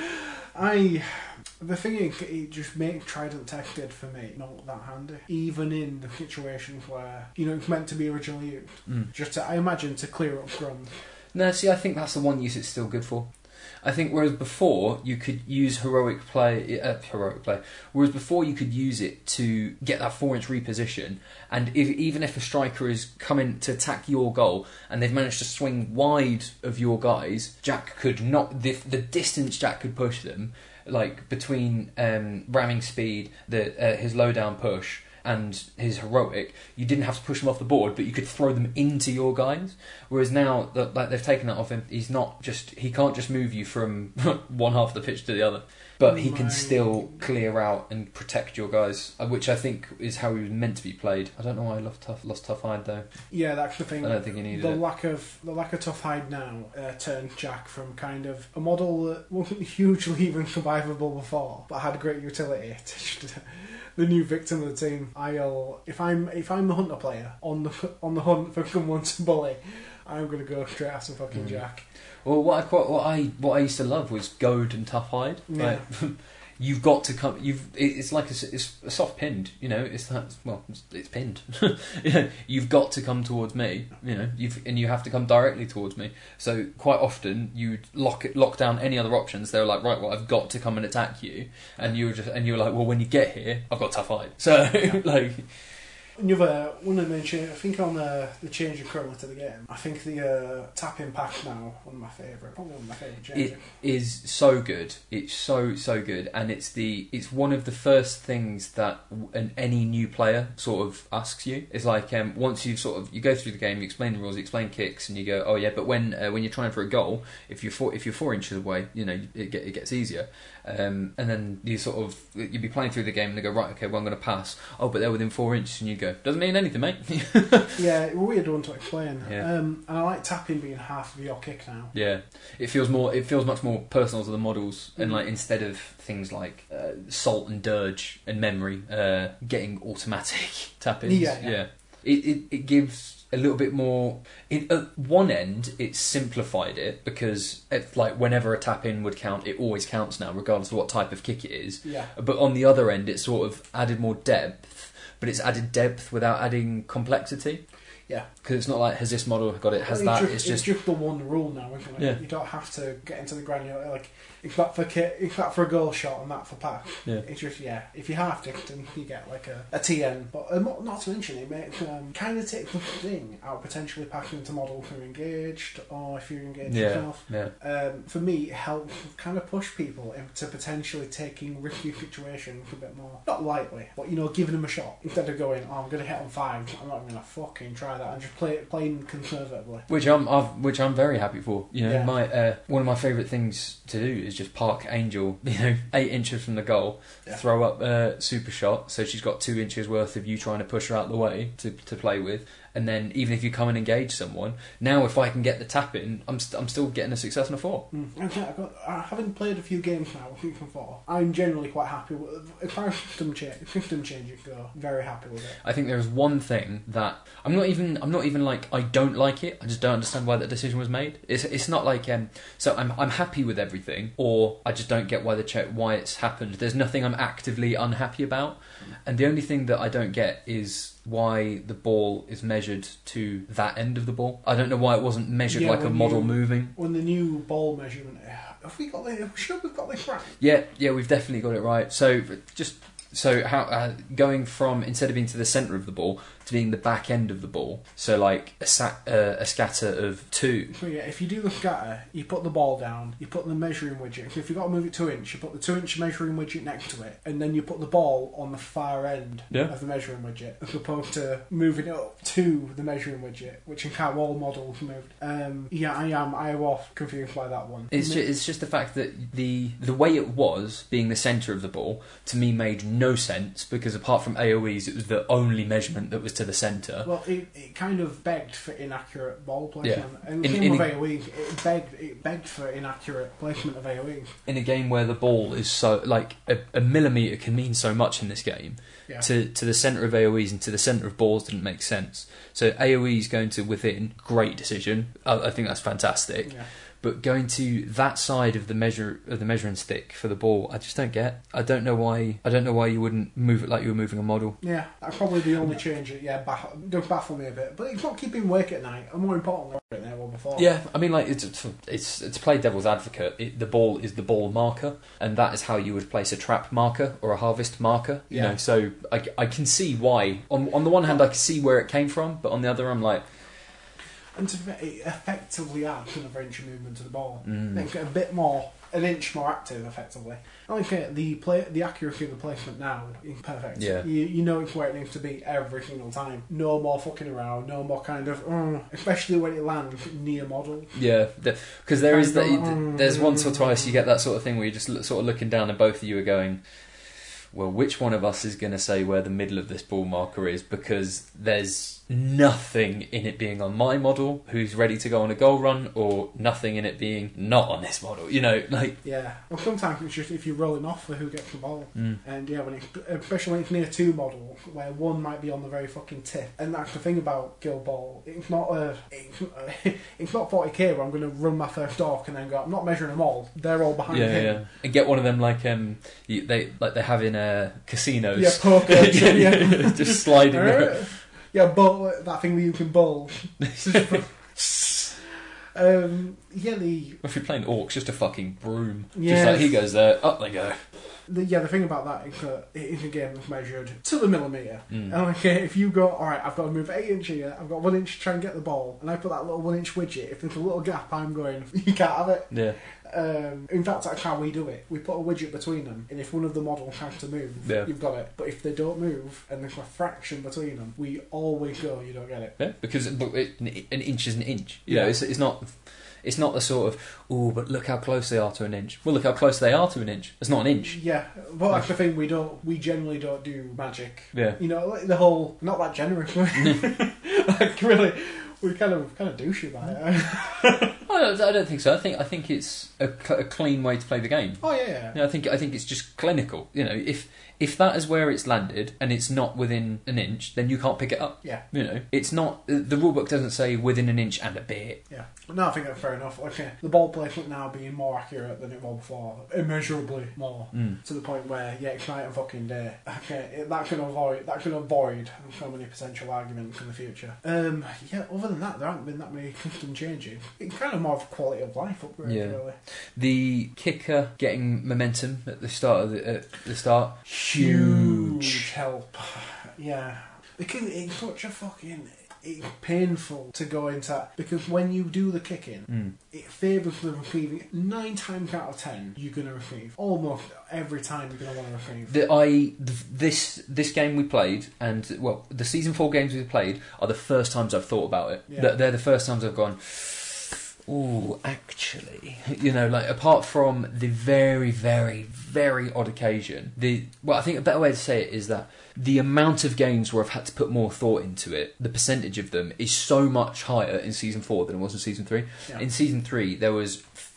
I. The thing is, it just makes Trident tested for me not that handy. Even in the situations where, you know, it's meant to be originally used. Mm. Just to, I imagine, to clear up scrums. No, see, I think that's the one use it's still good for. I think whereas before you could use heroic play, uh, heroic play. Whereas before you could use it to get that four-inch reposition, and if, even if a striker is coming to attack your goal and they've managed to swing wide of your guys, Jack could not the, the distance Jack could push them, like between um, ramming speed, the uh, his low down push, and his heroic, you didn't have to push them off the board, but you could throw them into your guys. Whereas now that like they've taken that off him, he's not just he can't just move you from one half of the pitch to the other, but he can still clear out and protect your guys, which I think is how he was meant to be played. I don't know why I lost tough lost tough hide though. Yeah, that's the thing. I don't think he needed the it. lack of the lack of tough hide now uh, turned Jack from kind of a model that wasn't hugely even survivable before, but had great utility. to the new victim of the team. I'll if I'm if I'm the hunter player on the on the hunt for someone to bully, I'm gonna go straight after fucking Mm. Jack. Well, what I quite, what I what I used to love was goad and tough hide. Yeah. Like, you've got to come. You've it- it's like a, s- it's a soft pinned. You know, it's that well, it's, it's pinned. Yeah, you've got to come towards me. You know, you've and you have to come directly towards me. So quite often you lock it, lock down any other options. They're like, right, well, I've got to come and attack you, and you were just and you were like, well, when you get here, I've got tough hide. So like. Another one of the main changes, I think on the, the change in colour to the game, I think the uh, tapping pack now, one of my favourite, probably one of my favourite changes. It is so good. It's so so good, and it's the it's one of the first things that an, any new player sort of asks you. It's like um, once you sort of you go through the game, you explain the rules, you explain kicks, and you go, oh yeah, but when uh, when you're trying for a goal, if you're four, if you're four inches away, you know it get, it gets easier. Um, and then you sort of you'd be playing through the game and they go, right, okay, well I'm going to pass. Oh, but they're within four inches, and you go, doesn't mean anything, mate. Yeah, it's a weird one to explain. Yeah. Um, and I like tapping being half of your kick now. Yeah, it feels more. It feels much more personal to the models, Mm. and like instead of things like uh, salt and dirge and memory, uh, getting automatic tap-ins. Yeah, yeah. yeah. It, it it gives a little bit more. It, at one end, it's simplified it because it's like whenever a tap-in would count, it always counts now, regardless of what type of kick it is. Yeah. But on the other end, it's sort of added more depth, but it's added depth without adding complexity. Yeah. Because it's not like, has this model got it, has Well, that, just, it's just... it's just the one rule now, isn't it? Yeah. You don't have to get into the granular, like, if that for ki- if that for a goal shot and that for pass. Yeah. It's just, yeah, if you half it, then you get like a, a T N. But uh, not, not to mention, it makes um, kind of take the thing out potentially passing into model if you're engaged or if you're engaged Yeah, yourself. yeah. Um, for me, it helps kind of push people into potentially taking risky situations a bit more, not lightly, but you know, giving them a shot instead of going, oh, I'm going to hit on five, I'm not going to fucking try that, and just play playing conservatively. Which I'm, I've, which I'm very happy for. You know, Yeah. my uh, one of my favourite things to do is just park Angel, you know, eight inches from the goal, Yeah. throw up a super shot, so she's got two inches worth of you trying to push her out the way to to play with. And then even if you come and engage someone, now if I can get the tap in, I'm st- I'm still getting a success on a four. Mm. Okay, I've got, uh, having played a few games now with FIFA four, I'm generally quite happy with as far as system change, system changes go. Very happy with it. I think there is one thing that I'm not even I'm not even like I don't like it. I just don't understand why that decision was made. It's it's not like um so I'm I'm happy with everything, or I just don't get why the check why it's happened. There's nothing I'm actively unhappy about, and the only thing that I don't get is why the ball is measured to that end of the ball. I don't know why it wasn't measured Yeah, like a when model you- moving. When the new ball measurement, have we got this? I'm sure we've got this right. Yeah, yeah, we've definitely got it right. So just so how uh, going from instead of being to the centre of the ball to being the back end of the ball. So like a sa- uh, a scatter of two. So yeah, if you do the scatter, you put the ball down, you put the measuring widget. So if you've got to move it two inch, you put the two inch measuring widget next to it, and then you put the ball on the far end Yeah. of the measuring widget, as opposed to moving it up to the measuring widget, which in how all models moved. Um, yeah, I am. I was confused by that one. It's Ma- just, it's just the fact that the the way it was being the centre of the ball to me made no sense, because apart from A O Es, it was the only measurement that was to the centre. Well, it, it kind of begged for inaccurate ball placement. Yeah. And the In- same in with a- A O E, it begged, it begged for inaccurate placement of A O Es. In a game where the ball is so like a, a millimetre can mean so much in this game, Yeah. to to the centre of A O Es and to the centre of balls didn't make sense. So A O Es going to within, great decision. I, I think that's fantastic. Yeah. But going to that side of the measure of the measuring stick for the ball, I just don't get. I don't know why. I don't know why you wouldn't move it like you were moving a model. Yeah, that's probably the only change that, yeah, baff- does baffle me a bit. But it's not keeping awake at night, and more importantly, than there was before. Yeah, I mean, like it's it's to play devil's advocate. It, the ball is the ball marker, and that is how you would place a trap marker or a harvest marker. You Yeah. know, so I, I can see why. On on the one hand, I can see where it came from, but on the other, I'm like, And to be, it effectively adds another inch of movement to the ball. Mm. Makes it a bit more, an inch more active, effectively. I think uh, the play, the accuracy of the placement now is perfect. Yeah. You, you know it's where it needs to be every single time. No more fucking around, no more kind of, uh, especially when it lands near model. yeah, because there is that. Mm. There's once or twice you get that sort of thing where you're just look- sort of looking down, and both of you are going, well, which one of us is going to say where the middle of this ball marker is? Because there's nothing in it being on my model who's ready to go on a goal run, or nothing in it being not on this model. You know, like Yeah. Well, sometimes it's just if you're rolling off for who gets the ball. mm. And yeah, when it's, especially when it's near two models, where one might be on the very fucking tip. And that's the thing about Guild Ball. It's not a, it's, it's not forty k where I'm going to run my first orc and then go, I'm not measuring them all. They're all behind yeah, him. yeah, and get one of them like um, you, they like they have in uh, casinos. Yeah, poker. yeah. just sliding. around. Yeah, bowl, that thing where you can bowl. um, yeah, the If you're playing orcs, just a fucking broom. Yeah. Just like he goes there, up they go. the, yeah, the thing about that is that it is a game that's measured to the millimetre. Mm. And like, if you go, alright, I've got to move eight inch here, I've got one inch to try and get the ball, and I put that little one inch widget, if there's a little gap, I'm going, you can't have it. Yeah. Um, in fact, that's how we do it. We put a widget between them, and if one of the models has to move, Yeah. you've got it. But if they don't move, and there's a fraction between them, we always go, you don't get it. Yeah, because but it, an inch is an inch. You Yeah. know, it's, it's not... It's not the sort of, oh, but look how close they are to an inch. Well, look how close they are to an inch. It's not an inch. Yeah, but that's the thing, we don't, we generally don't do magic. Yeah. You know, like the whole, not that generous. Like, really, we kind of, kind of douchey about it. I don't, I don't think so. I think I think it's a, cl- a clean way to play the game. Oh, yeah, yeah. You know, I think I think it's just clinical. You know, if if that is where it's landed and it's not within an inch, then you can't pick it up. Yeah. You know, it's not. The rulebook doesn't say within an inch and a bit. Yeah. No, I think that's fair enough. Like, uh, the ball placement now being more accurate than it was before, immeasurably more, Mm. to the point where, yeah, it's night and fucking day. Okay, it, that can avoid that can avoid so many potential arguments in the future. Um, yeah. Other than that, there haven't been that many custom changes. It's kind of more of a quality of life upgrade, Yeah. really. The kicker getting momentum at the start of the at the start, Huge huge. help. Yeah, because it's such a fucking. It's painful to go into that, because when you do the kicking, Mm. it favours the receiving. Nine times out of ten, you're going to receive. Almost every time you're going to want to receive. The, I th- this this game we played, and well, the season four games we played are the first times I've thought about it. Yeah. They're, they're the first times I've gone, ooh, actually, you know, like apart from the very, very, very odd occasion, the well, I think a better way to say it is that the amount of games where I've had to put more thought into it, the percentage of them is so much higher in season four than it was in season three. Yeah. In season three, there was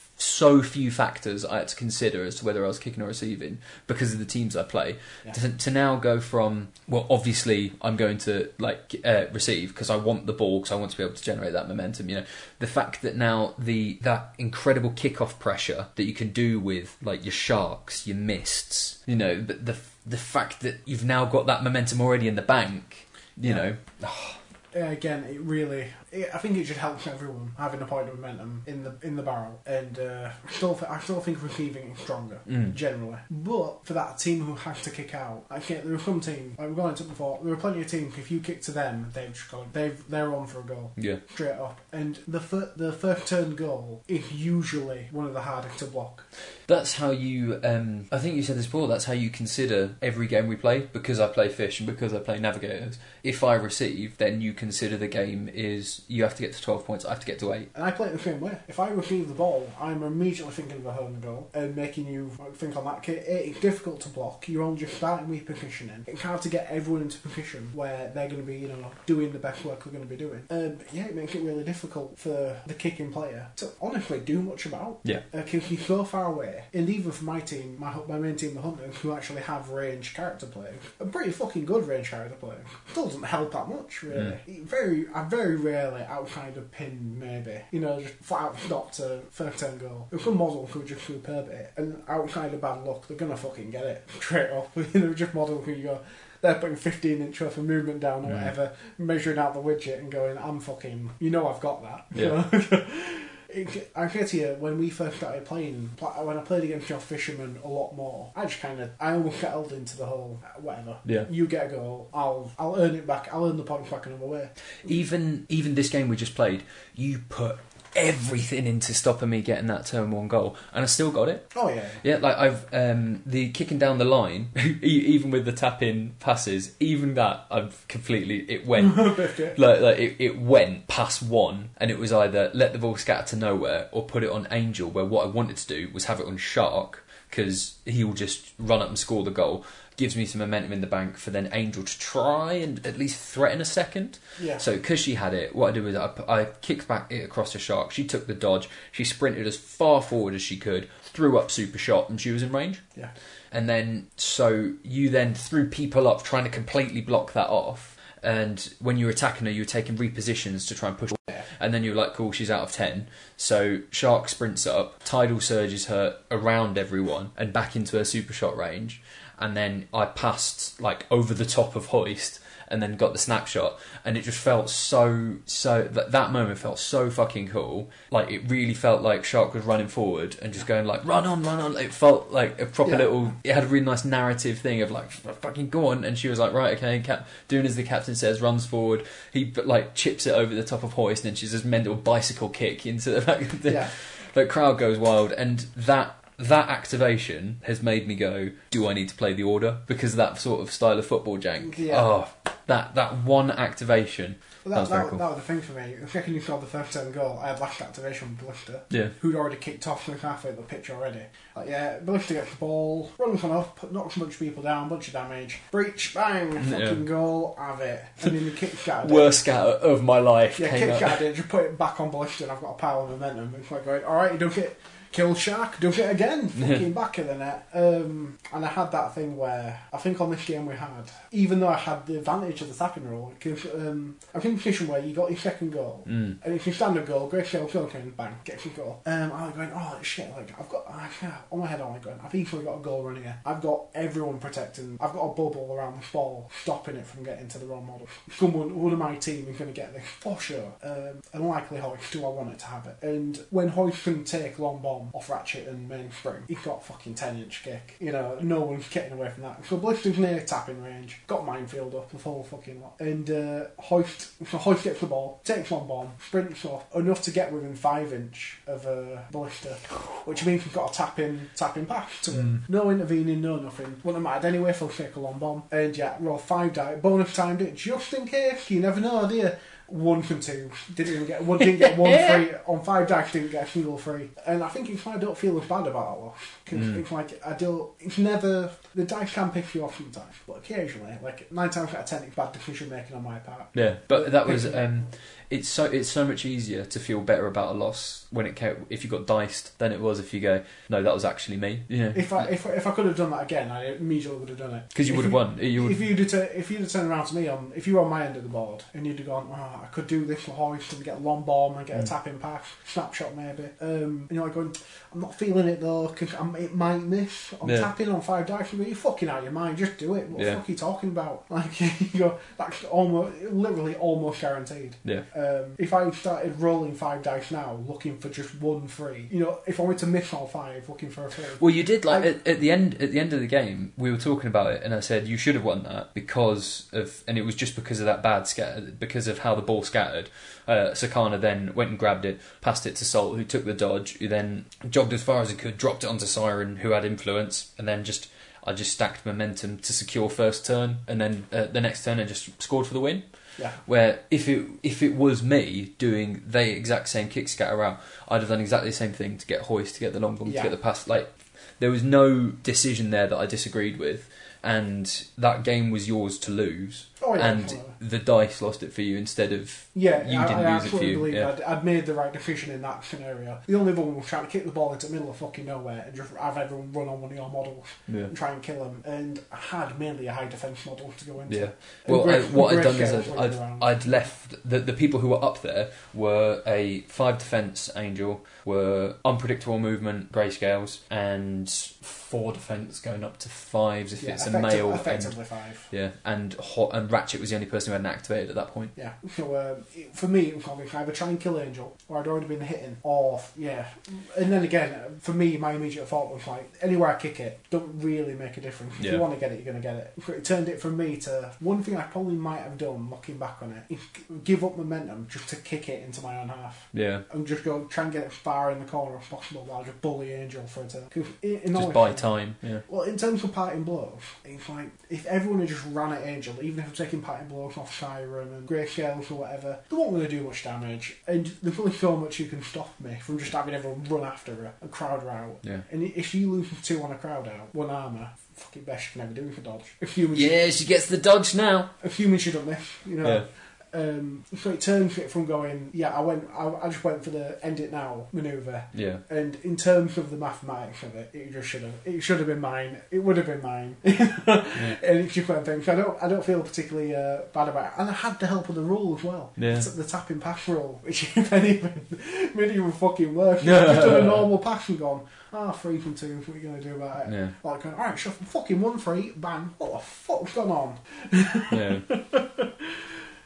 so few factors I had to consider as to whether I was kicking or receiving because of the teams I play. Yeah. To, to now go from, well, obviously I'm going to like uh, receive because I want the ball, because I want to be able to generate that momentum. You know, the fact that now the that incredible kickoff pressure that you can do with like your sharks, your mists. You know, the the, the fact that you've now got that momentum already in the bank. You Yeah. know. Uh, again, it really. It, I think it should help everyone having a point of momentum in the in the barrel, and uh, still, th- I still think receiving is stronger Mm. generally. But for that team who has to kick out, I can't. There were some teams like we've gone into before. There were plenty of teams. If you kick to them, they've just gone. They've they're on for a goal. Yeah. Straight up, and the fir- the first turn goal is usually one of the hardest to block. That's how you, um, I think you said this before, that's how you consider every game we play, because I play Fish and because I play Navigators. If I receive, then you consider the game is, you have to get to twelve points, I have to get to eight. And I play it the same way. If I receive the ball, I'm immediately thinking of a home goal and making you think on that. It's difficult to block. You're only just starting with positioning. It's hard to get everyone into position where they're going to be, you know, doing the best work they're going to be doing. Um, yeah, it makes it really difficult for the kicking player to honestly do much about. Yeah. Because uh, he's so far away. And even for my team, my my main team, the Hunters, who actually have range character players, a pretty fucking good range character player, still doesn't help that much, really. Mm. Very, I very rarely outside of pin, maybe, you know, just flat out stop to first turn goal. If some model could just superb it, and outside of bad luck, they're gonna fucking get it straight up. You know, just model who you go, they're putting fifteen inch worth of movement down or Mm. whatever, measuring out the widget and going, I'm fucking, you know, I've got that. You Yeah. know? It, I get to you, when we first started playing, when I played against your fisherman a lot more, I just kind of, I almost settled into the whole, whatever. Yeah. You get a goal, I'll I'll earn it back, I'll earn the points back another way. Even even this game we just played, you put everything into stopping me getting that turn one goal, and I still got it. Oh yeah. Yeah, like I've um, the kicking down the line, e- even with the tap in passes, even that I've completely it went like like it, it went past one, and it was either let the ball scatter to nowhere or put it on Angel, where what I wanted to do was have it on Shark because he will just run up and score the goal. Gives me some momentum in the bank for then Angel to try and at least threaten a second. Yeah. So because she had it, what I did was I, I kicked back it across the Shark. She took the dodge. She sprinted as far forward as she could, threw up super shot, and she was in range. Yeah. And then so you then threw people up trying to completely block that off. And when you were attacking her, you were taking repositions to try and push her. And then you were like, cool, she's out of ten. So Shark sprints up, Tidal surges her around everyone and back into her super shot range. And then I passed like over the top of Hoist and then got the snapshot, and it just felt so so that that moment felt so fucking cool. Like it really felt like Shark was running forward and just going like run on, run on. It felt like a proper Yeah. little. It had a really nice narrative thing of like fucking go on, and she was like right okay, cap, doing as the captain says, runs forward. He like chips it over the top of Hoist, and she's this mental bicycle kick into the back of the. Yeah. The crowd goes wild, and that that activation has made me go, do I need to play the order? Because that sort of style of football, jank. Yeah. Oh, that that one activation. Well, that, That was very that, cool. that was the thing for me. The second you scored the first turn goal, I had last activation with Ballista, Yeah. who'd already kicked off from halfway the pitch already. Like, yeah, Ballista gets the ball, runs on up, knocks a bunch of people down, bunch of damage, breach, bang, Yeah. fucking goal, have it. And then the kick scattered. Worst scatter of my life Yeah, came kick up. scattered it, just put it back on Ballista, and I've got a pile of momentum. It's like going, alright, you don't get killed Shark, does it again, fucking back of the net. Um, and I had that thing where, I think on this game we had, even though I had the advantage of the tapping rule, because um, I was in a position where you got your second goal, Mm. and it's your standard goal, great shell, goal, bang, gets your goal. Um, I was going, oh shit, like, I've got, uh, yeah, on my head I'm like going, I've easily got a goal running here. I've got everyone protecting, I've got a bubble around the ball, stopping it from getting to the wrong model. Someone, one of my team is going to get this, for sure. Um, unlikely Hoist, do I want it to have it? And when Hoist can take long bomb off Ratchet and mainspring, he's got a fucking ten inch kick. You know, no one's getting away from that. So Blister's near tapping range, got minefield up, the full fucking lot. And uh, Hoist, so Hoist gets the ball, takes one bomb, sprints off, enough to get within five inch of uh, Ballista, which means he's got a tapping, tapping pass to him. No intervening, no nothing. Wouldn't have mattered anyway for take a long bomb. And yeah, roll five die, bonus timed it just in case, you never know, do you? One from two. Didn't even get one. Didn't get one free on five dice. Didn't get a single free. And I think it's why I don't feel as bad about that loss. Because Mm. it's like I don't. It's never the dice can pick you off sometimes, but occasionally, like nine times out of ten, it's bad decision making on my part. Yeah, but that was um, it's so it's so much easier to feel better about a loss when it came, if you got diced than it was if you go, no, that was actually me. You know, If I if if I could have done that again, I immediately would have done it. because you If would have won. You would. If you'd have tu- if you'd have turned around to me on if you were on my end of the board and you'd have gone, oh, I could do this for Hoist and get a long bomb and get a Mm. tapping pass, snapshot maybe. Um, and you're like going, I'm not feeling it though because it might miss. I'm Yeah. tapping on five dice. You fucking out of your mind. Just do it. What Yeah. the fuck are you talking about? Like you go, that's almost literally almost guaranteed. Yeah. Um, if I started rolling five dice now, looking for just one free, you know, if I were to miss all five, looking for a free. Well, you did like I- at, at the end. At the end of the game, we were talking about it, and I said you should have won that because of, and it was just because of that bad scatter, because of how the ball scattered. Uh, Sakana then went and grabbed it, passed it to Salt, who took the dodge, who then jogged as far as he could, dropped it onto Siren, who had influence, and then just I just stacked momentum to secure first turn, and then uh, the next turn I just scored for the win. Yeah. Where if it if it was me doing the exact same kick scatter out, I'd have done exactly the same thing to get Hoist, to get the long bomb, Yeah. to get the pass. Like there was no decision there that I disagreed with, and that game was yours to lose. Oh, yeah, and absolutely. the dice lost it for you instead of Yeah, you I, didn't I lose it for absolutely you. believe Yeah. I'd, I'd made the right decision in that scenario. The only one was trying to kick the ball into the middle of fucking nowhere and just have everyone run on one of your models Yeah. and try and kill them. And I had mainly a high defence model to go into. Yeah. And Well, great- I, what I'd great done is scales I'd, running I'd, around. I'd left the the people who were up there were a five defense angel, were unpredictable movement grayscales, and four defense going up to fives if yeah, it's a effective- male. effectively And, five. yeah, and hot and Ratchet was the only person who hadn't activated at that point. Yeah, so um, it- for me, it was obviously either try and kill Angel, or I'd already been hitting, or yeah. And then again, for me, my immediate thought was like, anywhere I kick it, don't really make a difference. If Yeah. you want to get it, you're going to get it. So it turned it from me to one thing I probably might have done, looking back on it, is give up momentum just to kick it into my own half. Yeah, And just go try and get it as far in the corner as possible while just bully Angel for a turn. 'Cause in, in just all buy honesty- time. Yeah, Well, in terms of parting blows, it's like if everyone had just ran at Angel, even if they're taking parting blows off Siren and Grayscales or whatever, they weren't going to do much damage. And there's only so much you can stop me from just having everyone run after her and crowd her out. yeah. And if you lose two on a crowd out, one armour, fucking best you can ever do is a dodge. A human, Yeah, she gets the dodge now. a human should have missed, you know. Yeah. Um, so it turns it from going, yeah, I went, I, I just went for the end it now manoeuvre. Yeah. And in terms of the mathematics of it, it just should have. It should have been mine. It would have been mine. And it's just one thing. So I don't. I don't feel particularly uh, bad about it. And I had the help of the rule as well. Yeah. The, the tapping pass rule, which if anything made it even fucking worse. I've just done a normal pass and gone, ah, oh, three from two. What are you gonna do about it? Yeah. Like, all right, shuffle, fucking one free, bang. What the fuck's gone on? Yeah.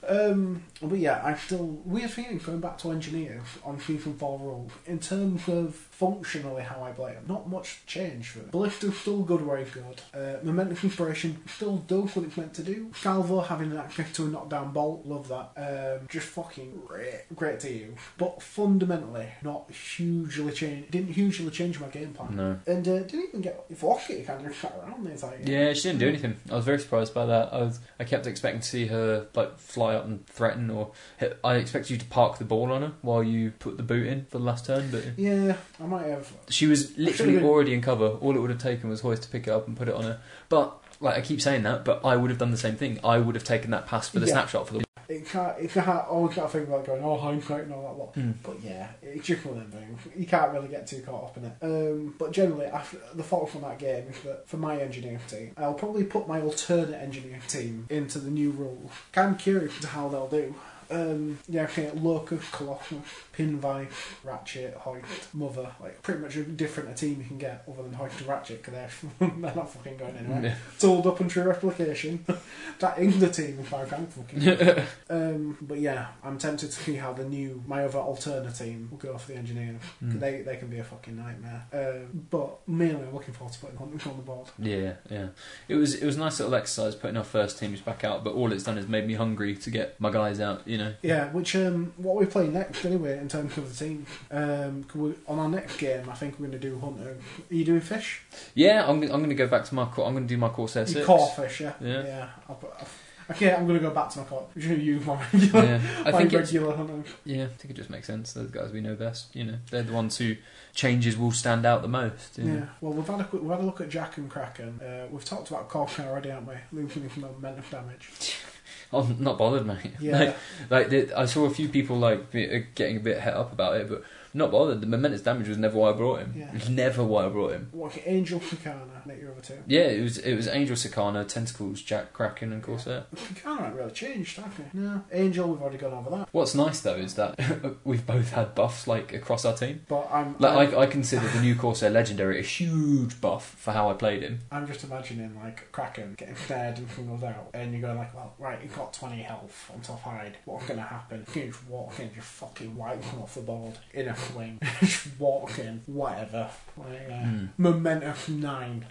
Um, but yeah, I still weird feeling going back to engineers on FIFA four rules in terms of functionally how I play them. Not much change for them. Ballista's still good where he's good. Uh, Momentous Inspiration still does what it's meant to do. Salvo having access to a knockdown bolt, love that. Um, just fucking great, great to use. But fundamentally, not hugely change. Didn't hugely change my game plan. No. And uh, didn't even get if Oscar kind of just sat around there. Like, Yeah, she didn't do anything. I was very surprised by that. I was, I kept expecting to see her like fly up and threaten, or hit, I expected you to park the ball on her while you put the boot in for the last turn. But yeah, I might have. She was literally been... already in cover. All it would have taken was Hoist to pick it up and put it on her. But like I keep saying that, but I would have done the same thing. I would have taken that pass for the yeah. snapshot for the. It can't, it can't always got to think about going, oh, hindsight and all that lot. Mm. But yeah, it's just one of them things. You can't really get too caught up in it. Um, but generally, after the fault from that game is that for my engineering team, I'll probably put my alternate engineering team into the new rules. I'm curious to how they'll do. Um, yeah, okay, Locus, Colossus, Pinvice, Ratchet, Hoist, Mother. Like, pretty much a different a team you can get other than Hoist and Ratchet, because they're, they're not fucking going anywhere. Yeah. Tooled up and true replication. That is the team if I can fucking um, But yeah, I'm tempted to see how the new, my other alternate team will go for the engineering. Mm. They they can be a fucking nightmare. Um, but mainly I'm looking forward to putting Hunters on the board. Yeah, yeah. It was it was a nice little exercise putting our first teams back out, but all it's done is made me hungry to get my guys out, you know. Yeah, which um, what we play next anyway in terms of the team. Um, we, on our next game, I think we're going to do Hunter. Are you doing Fish? Yeah, I'm I'm going to go back to my cor- I'm going to do my Corsair You six. core Fish, yeah. Yeah. Yeah. I'll put, I'll, okay, I'm going to go back to my core. I'm going to use my regular, Yeah, I my think it's, regular Hunter. yeah, I think it just makes sense. Those guys we know best, you know. They're the ones who changes will stand out the most. You know? Yeah. Well, we've had a quick, we've had a look at Jack and Kraken. Uh, we've talked about Corsair already, haven't we? Losing his momentum damage. I'm not bothered, mate. Yeah. Like, like the, I saw a few people like be- getting a bit het up about it, but not bothered. The momentous damage was never why I brought him. Yeah. It was never why I brought him. What, Angel Sakana, make your other two? Yeah, it was it was Angel Sakana, Tentacles, Jack, Kraken, and Corsair. Sakana hasn't really changed, have we? No. Angel, we've already gone over that. What's nice though is that we've both had buffs like across our team. But I'm Like I'm, I, I consider the new Corsair Legendary a huge buff for how I played him. I'm just imagining like Kraken getting snared and singled out, and you're going like, well, right, you've got twenty health on top hide. What's going to happen? You can just walk in, just fucking wipe him off the board in a swing. Just walk in, whatever. Like, uh, Mm. Momentum nine.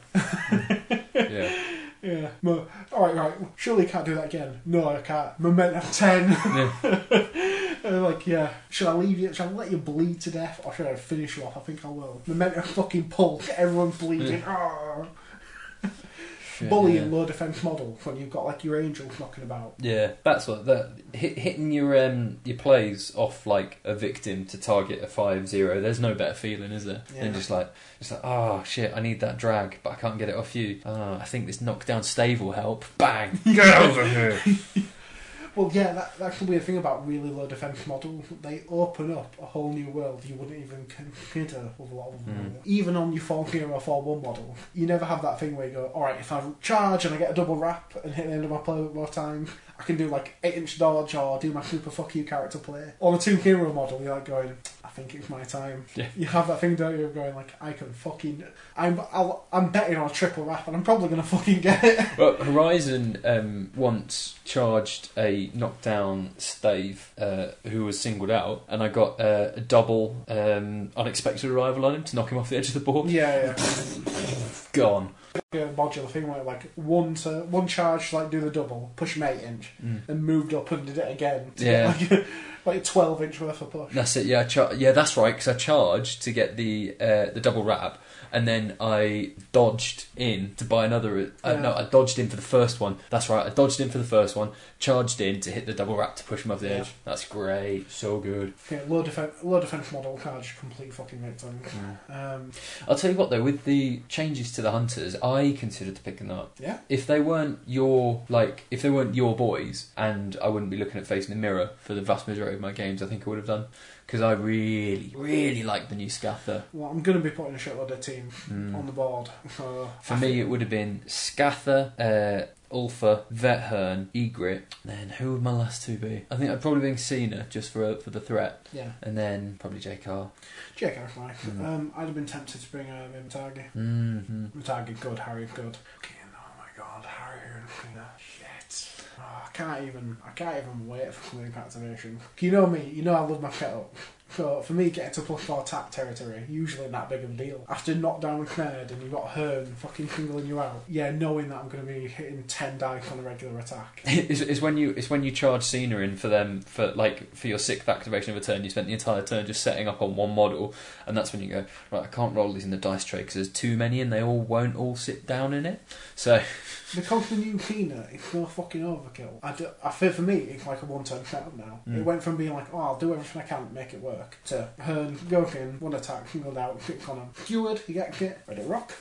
Yeah. Yeah. Mo- Alright, right. Surely you can't do that again. No, I can't. Momentum ten. Yeah. And like, yeah. Should I leave you? Should I let you bleed to death, or should I finish you off? I think I will. Momentum fucking pull. Get everyone bleeding. Yeah. Shit, Bullying yeah. low defense model when you've got like your angels knocking about. Yeah, that's what that hit, hitting your um your plays off like a victim to target a five zero. There's no better feeling, is there? Yeah. And just like just like oh shit, I need that drag, but I can't get it off you. Oh, I think this knockdown stave will help. Bang, get over here. Well, yeah, that, that's the weird thing about really low defence models. They open up a whole new world you wouldn't even consider with a lot of them. Mm. Even on your four zero or four one model, you never have that thing where you go, alright, if I charge and I get a double wrap and hit the end of my play more times, I can do like eight inch dodge or do my super fuck you character play. On a two hero model, you're like going, I think it's my time. Yeah. You have that thing, don't you, of going like, I can fucking... I'm I'll, I'm betting on a triple wrap and I'm probably going to fucking get it. Well, Horizon um, once charged a knockdown stave uh, who was singled out, and I got uh, a double um, unexpected arrival on him to knock him off the edge of the board. Yeah, yeah. Gone. A modular thing where like one to one charge to like do the double, push him eight inch, Mm. and moved up and did it again. To Yeah. get, like, like twelve inch worth of push. That's it. Yeah, I char- yeah, that's right. Because I charged to get the uh, the double wrap, and then I dodged in to buy another. Uh, Yeah. No, I dodged in for the first one. That's right. I dodged in for the first one, charged in to hit the double wrap to push him off the Yeah. edge. That's great. So good. Yeah, low defense, low defense model can't just complete fucking make things. Mm. Um, I'll tell you what though, with the changes to the hunters, I considered picking them up. yeah, If they weren't your like, if they weren't your boys, and I wouldn't be looking at facing the mirror for the vast majority of my games, I think I would have done, because I really, really like the new Scather. well, I'm going to be putting a shitload of teams Mm. on the board. So For I me, think- it would have been Scather, uh, Ulfa, Vethern, Egret. Then who would my last two be? I think I'd probably been Cena just for for the threat, yeah, and then probably J K R. Jake Harris, Mm. um, I'd have been tempted to bring um, Mutagi. Mm-hmm. Mutagi good, Harry good. Okay, oh my god, Harry and shit. Oh, I can't even. I can't even wait for Link activation. You know me. You know I love my kit up. So for me, getting to plus four attack territory usually not that big of a deal. After knockdown with Nerd and you've got Hearn fucking singling you out, yeah, knowing that I'm going to be hitting ten dice on a regular attack. It's, it's when you it's when you charge Cena in for them for like for your sixth activation of a turn. You spent the entire turn just setting up on one model, and that's when you go, right, I can't roll these in the dice tray because there's too many and they all won't all sit down in it. So because the new Cena is no fucking overkill. I, do, I feel for me it's like a one turn setup now. Mm. It went from being like, oh, I'll do everything I can to make it work, to Hearn, go in, one attack, singled out, click on him. Keyword, you get it, ready rock.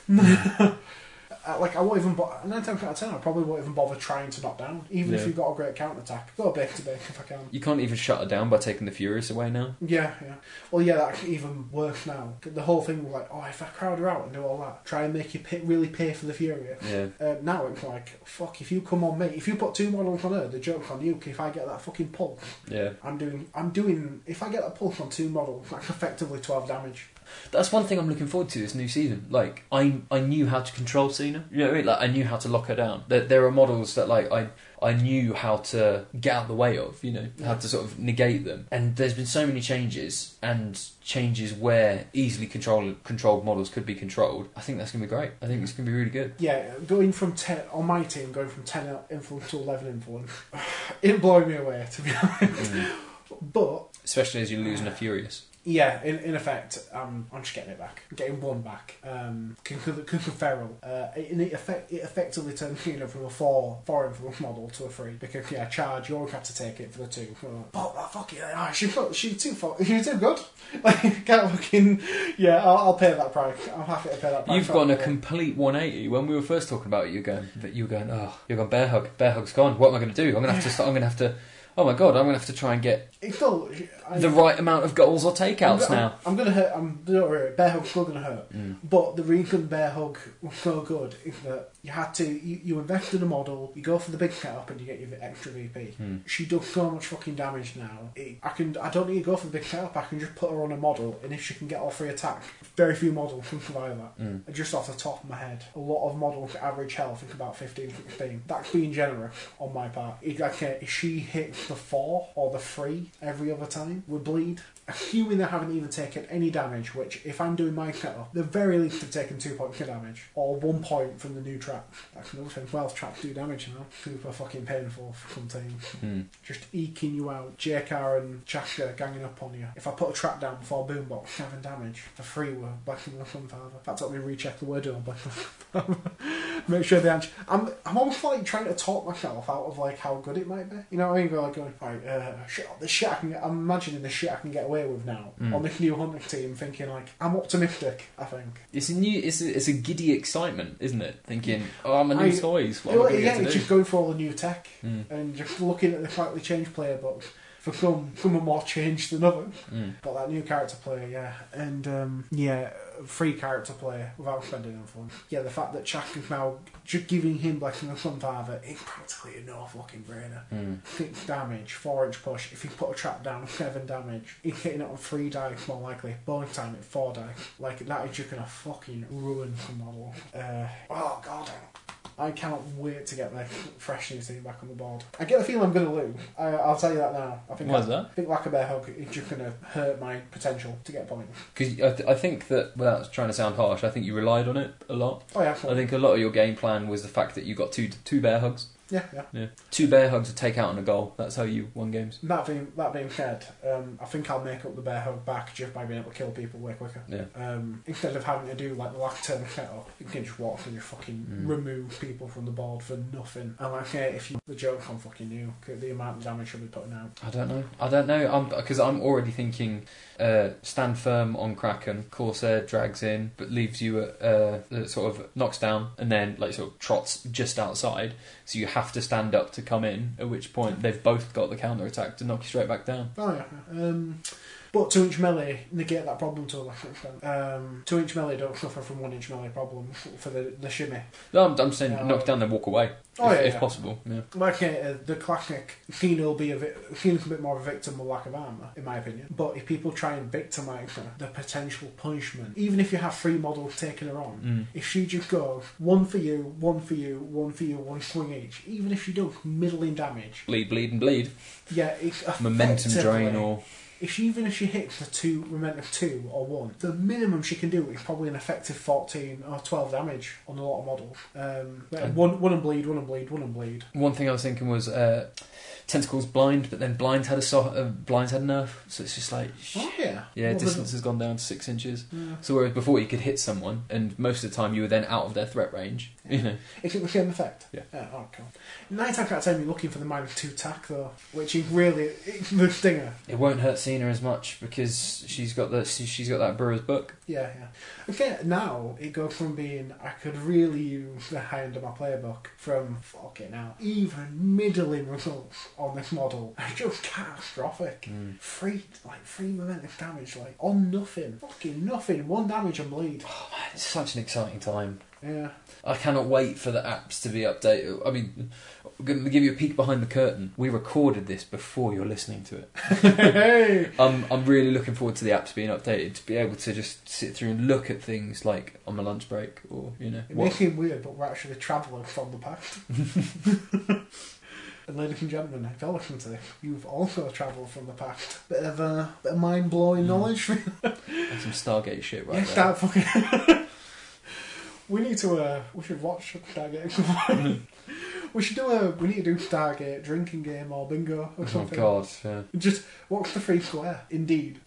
Uh, like I won't even bother. Nine times out of ten, I probably won't even bother trying to knock down, even yeah. if you've got a great counter attack. Go big to big if I can. You can't even shut her down by taking the Furious away now. Yeah, yeah. Well, yeah, that's even worse now. The whole thing was like, oh, if I crowd her out and do all that, try and make you pay, really pay for the Furious. Yeah. Uh, now it's like, fuck, if you come on me, if you put two models on her, the joke's on you. If I get that fucking pulse, yeah, I'm doing, I'm doing. If I get that pulse on two models, that's effectively twelve damage. That's one thing I'm looking forward to this new season. Like, I I knew how to control Cena. You know what I mean? Like, I knew how to lock her down. There, there are models that, like, I I knew how to get out of the way of, you know, yeah. how to sort of negate them. And there's been so many changes, and changes where easily control, controlled models could be controlled. I think that's going to be great. I think it's going to be really good. Yeah, going from ten, on my team, going from ten influence to eleven influence, it blew me away, to be honest. Mm. But... especially as you're losing a Furious. Yeah, in in effect, um, I'm just getting it back. I'm getting one back. Um, Kuka Feral. Uh, it, it, effect, it effectively turned Cena from a four, four influence model to a three. Because, yeah, charge, you only have to take it for the two. Like, oh, that fucking... Oh, she, she's too far, she's too good. Like, can't fucking... Yeah, I'll, I'll pay that price. I'm happy to pay that price. You've gone a complete one eighty. When we were first talking about it, you were going, you were going, oh, you're going Bear Hug. Bear Hug's gone. What am I going to do? I'm going to have to start, I'm going to have to... Oh my god, I'm going to have to try and get it's still, I, the right amount of goals or takeouts I'm, now. I'm, I'm going to hurt, I'm, don't worry, Bear Hug's still going to hurt. Mm. But the reason Bear Hug was so good is that you had to, you, you invest in a model, you go for the big setup and you get your extra V P. Mm. She does so much fucking damage now. It, I can, I don't need to go for the big setup, I can just put her on a model, and if she can get all three attacks, very few models can survive that. Mm. And just off the top of my head, a lot of models average health is about fifteen, sixteen. That's being generous on my part. If, okay, if she hits the four or the three every other time with bleed, assuming they haven't even taken any damage, which if I'm doing my setup, the very least have taken two points of damage, or one point from the new trap. That's another thing. Wealth traps do damage, you know. Super fucking painful for some teams. Mm. Just eking you out. J K and Chaska ganging up on you. If I put a trap down before Boombox, seven damage. For free were Black and Sunfather. In fact, let me recheck the word on Black and make sure they answer. I'm, I'm almost like trying to talk myself out of like how good it might be. You know what I mean? Go like going, right, uh, shit, the shit I can get, I'm imagining the shit I can get away with now mm. on this new hunting team, thinking like, I'm optimistic, I think. It's a new, it's a, it's a giddy excitement, isn't it? Thinking, oh, I'm a new I, toys. What well, am I yeah, to it's do? just going for all the new tech mm. and just looking at the slightly changed player books. For some, some are more changed than others. Mm. Got that new character player, yeah. And, um, yeah, free character player without spending influence. Yeah, the fact that Chuck is now just giving him Blessing of Sunfather is practically a no fucking brainer. Mm. Six damage, four inch push. If you put a trap down, seven damage. He's hitting it on three dice, more likely. Bonus time at four dice. Like, that is just gonna fucking ruin the model. Uh, oh, god. I cannot wait to get my fresh new team back on the board. I get the feeling I'm going to lose. I, I'll tell you that now. I think Why is I, that? I think Lack of Bear Hug is just going to hurt my potential to get points. Because I, th- I think that, without trying to sound harsh, I think you relied on it a lot. Oh yeah. I think a lot of your game plan was the fact that you got two two bear hugs. Yeah, yeah. yeah. Two bear hugs to take out on a goal. That's how you won games. That being that being said, um, I think I'll make up the bear hug back just by being able to kill people way quicker. Yeah. Um, instead of having to do like the last turn setup, you can just walk and just fucking mm. remove people from the board for nothing. And like, okay, if you the joke on fucking you, the amount of damage you'll be putting out. I don't know. I don't know. I'm because I'm already thinking. Uh, stand firm on Kraken. Corsair drags in, but leaves you at uh, sort of knocks down, and then like sort of trots just outside. So you have to stand up to come in. At which point they've both got the counter attack to knock you straight back down. Oh yeah. Um, But two inch melee negate that problem to a lesser extent. Um, two inch melee don't suffer from one inch melee problems for the, the shimmy. No, I'm, I'm saying No. knock down, then walk away. Oh, if, yeah, if yeah. possible. Yeah. Like uh, the classic, Xena will be a vi- Xena's a bit more of a victim of lack of armour, in my opinion. But if people try and victimise her, the potential punishment, even if you have three models taking her on, Mm. if she just goes one for you, one for you, one for you, one swing each, even if she does middling damage, Bleed, bleed, and bleed. yeah, it's Momentum drain effectively- or... If she, even if she hits the two momentum two or one, the minimum she can do is probably an effective fourteen or twelve damage on a lot of models. Um, And- one, one and bleed, one and bleed, one and bleed. One thing I was thinking was uh, Tentacle's blind, but then blind had a so- uh, blind had a nerf, so it's just like sh- Oh yeah, yeah, Well, distance has gone down to six inches. Yeah. So whereas before you could hit someone, and most of the time you were then out of their threat range. You know, Is it the same effect? Yeah. Oh, cool. Nine times out of ten, you're looking for the minus two tack though, which is really it's the stinger. it won't hurt Cena as much because she's got the she- she's got that Brewer's book. Yeah, yeah. Okay, now it goes from being I could really use the high end of my playbook from fucking out even middling results on this model. Just catastrophic. Mm. Three like three momentum damage, like on nothing, fucking nothing. One damage and bleed. Oh man, it's such an exciting time. Yeah. I cannot wait for the apps to be updated. I mean, I'm going to give you a peek behind the curtain. We recorded this before you're listening to it. Hey. I'm I'm really looking forward to the apps being updated to be able to just sit through and look at things like on my lunch break or you know. It What, may seem weird, but we're actually travelling from the past. And ladies and gentlemen, if you're listening to this, you've also travelled from the past. Bit of uh, bit of mind blowing knowledge. that's some Stargate shit right Yeah, there. start fucking. We need to. Uh, we should watch Stargate. We should do a. We need to do Stargate drinking game or bingo or Oh something. god, yeah. Just watch the free square. Indeed.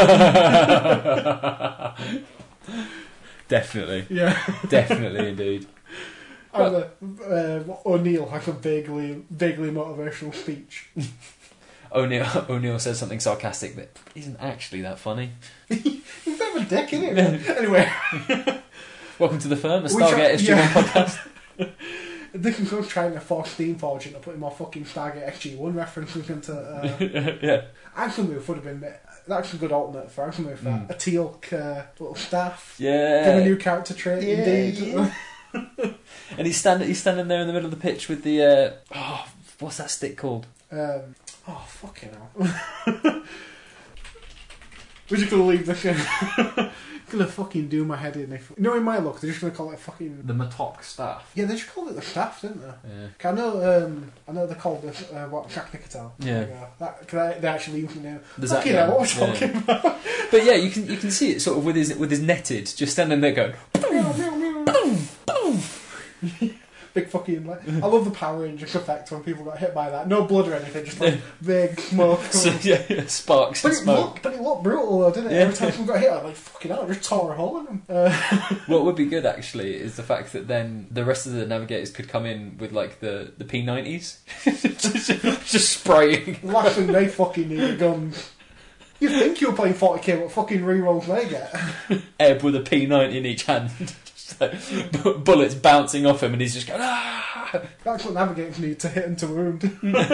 Definitely, Yeah. definitely, indeed. Either uh, O'Neill has a vaguely, vaguely motivational speech. O'Neill O'Neill says something sarcastic that isn't actually that funny. He's a bit of a dick, isn't he? Anyway. Welcome to the firm, the We try- Stargate S G one yeah. podcast. They can go trying to force Steamforge into putting more fucking Stargate S G one references into. Uh, yeah. Axelmove would have been. That's a good alternate for Axelmove. For Mm. A Teal'c uh, little staff. Yeah. Give a new character trait, Yeah, indeed. yeah. And he's standing he's standing there in the middle of the pitch with the uh, oh, what's that stick called? Um, oh, fucking hell. We're just gonna leave this in. Gonna fucking do my head in. If, you know, in my look, they're just gonna call it fucking. The Matok staff. Yeah, they just called it the staff, didn't they? Yeah. 'Cause I know, um, I know they called it uh, what Technicatel. Yeah. That, cause they, they actually use it now. There's that Fucking guy. hell, what we're Yeah. talking about? But yeah, you can you can see it sort of with his with his netted, just standing there going boom, boom. Big fucking like. I love the Power Rangers effect when people got hit by that. No blood or anything, just like big smoke. So yeah, yeah, sparks But and it, smoke. looked, but it looked brutal though, didn't it? Yeah. Every time someone got hit, I'm like, fucking hell, I just tore a hole in them. Uh, What would be good actually is the fact that then the rest of the navigators could come in with like the, the P nineties, just, just spraying. last thing they fucking need are guns. You'd think you were playing forty K, what fucking rerolls they get. Ebb with a P ninety in each hand, just like, bu- bullets bouncing off him, and he's just going ah. That's what navigators need to hit and to wound.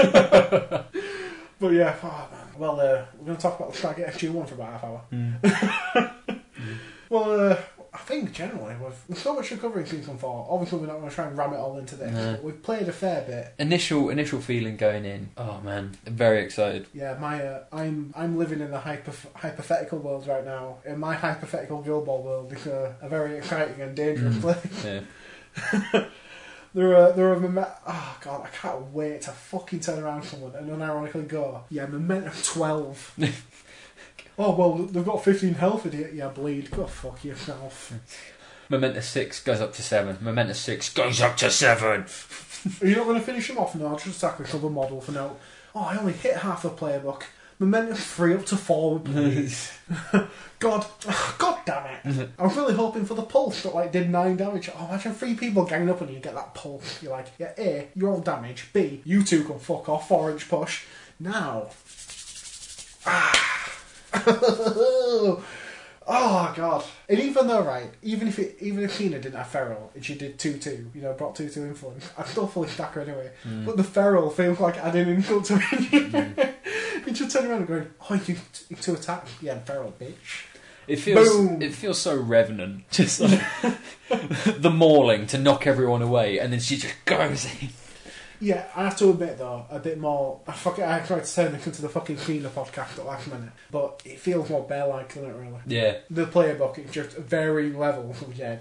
But yeah, oh man. Well, uh, we're going to talk about the Stargate S G one for about half hour. Mm. Well, uh, I think generally we've, there's so much to cover in season four. Obviously, we're not going to try and ram it all into this. No. But we've played a fair bit. Initial initial feeling going in. Oh man, I'm very excited. Yeah, my uh, I'm I'm living in the hyper, hypothetical world right now. In my hypothetical Guild Ball world, it's a, a very exciting and dangerous Mm. place. Yeah. There are there are mem- oh god, I can't wait to fucking turn around someone and unironically go, yeah, momentum twelve. Oh well, they've got fifteen health, idiot. Yeah, bleed. Go fuck yourself. Momentum six goes up to seven. Momentum six goes up to seven. Are you not going to finish him off? No, I'll just attack another model for now. Oh, I only hit half the playbook. Momentum three up to four. Please. God, God damn it! I was really hoping for the pulse that like did nine damage. Oh, imagine three people ganging up on you, you get that pulse. You're like, yeah, A, you're all damage. B, you two can fuck off. Four inch push. Now. Ah. Oh god! And even though, right, even if it, even if Xena didn't have Feral and she did two two, you know, brought two two influence, I'd still fully stack her anyway. Mm. But the Feral feels like adding insult to it. Mm. It just turning around and going, oh, you t- to attack? Yeah, feral bitch. It feels Boom. it feels so Revenant, just like the mauling to knock everyone away, and then she just goes in. Yeah, I have to admit though, a bit more. I fucking I tried to turn this into the fucking cleaner podcast at the last minute, but it feels more bear-like, doesn't it? Really. Yeah. The player book is just varying levels of Jed.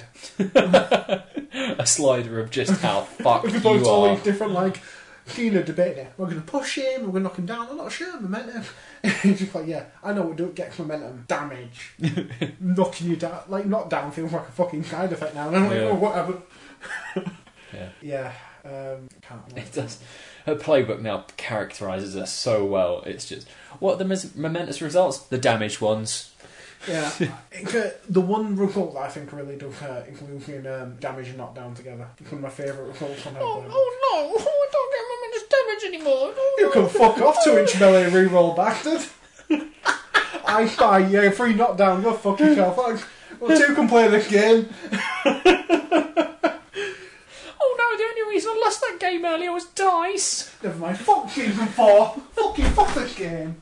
A slider of just how fucked We've you both all are. these different like. Cleaner debating it. We're going to push him. We're going to knock him down. I'm not sure. Momentum. He's just like, yeah, I know what do gets momentum. Damage. Knocking you down. Like, not down feels like a fucking side effect now. And I'm like, Yeah. oh, whatever. Yeah. Yeah. Um, can't It does. Her playbook now characterises her so well. It's just what are the mes- momentous results? The damaged ones. Yeah. It, uh, the one result that I think really does uh, include um, damage and knockdown together. It's one of my favourite results on her playbook. no! I don't get momentous damage anymore. You can fuck off, two inch melee reroll bastard. I spy, yeah, free knockdown, go fuck yourself. Well, two can play this game. Oh no, the only reason I lost that game earlier was dice. Never mind, fuck season four. Fucking fuck this game.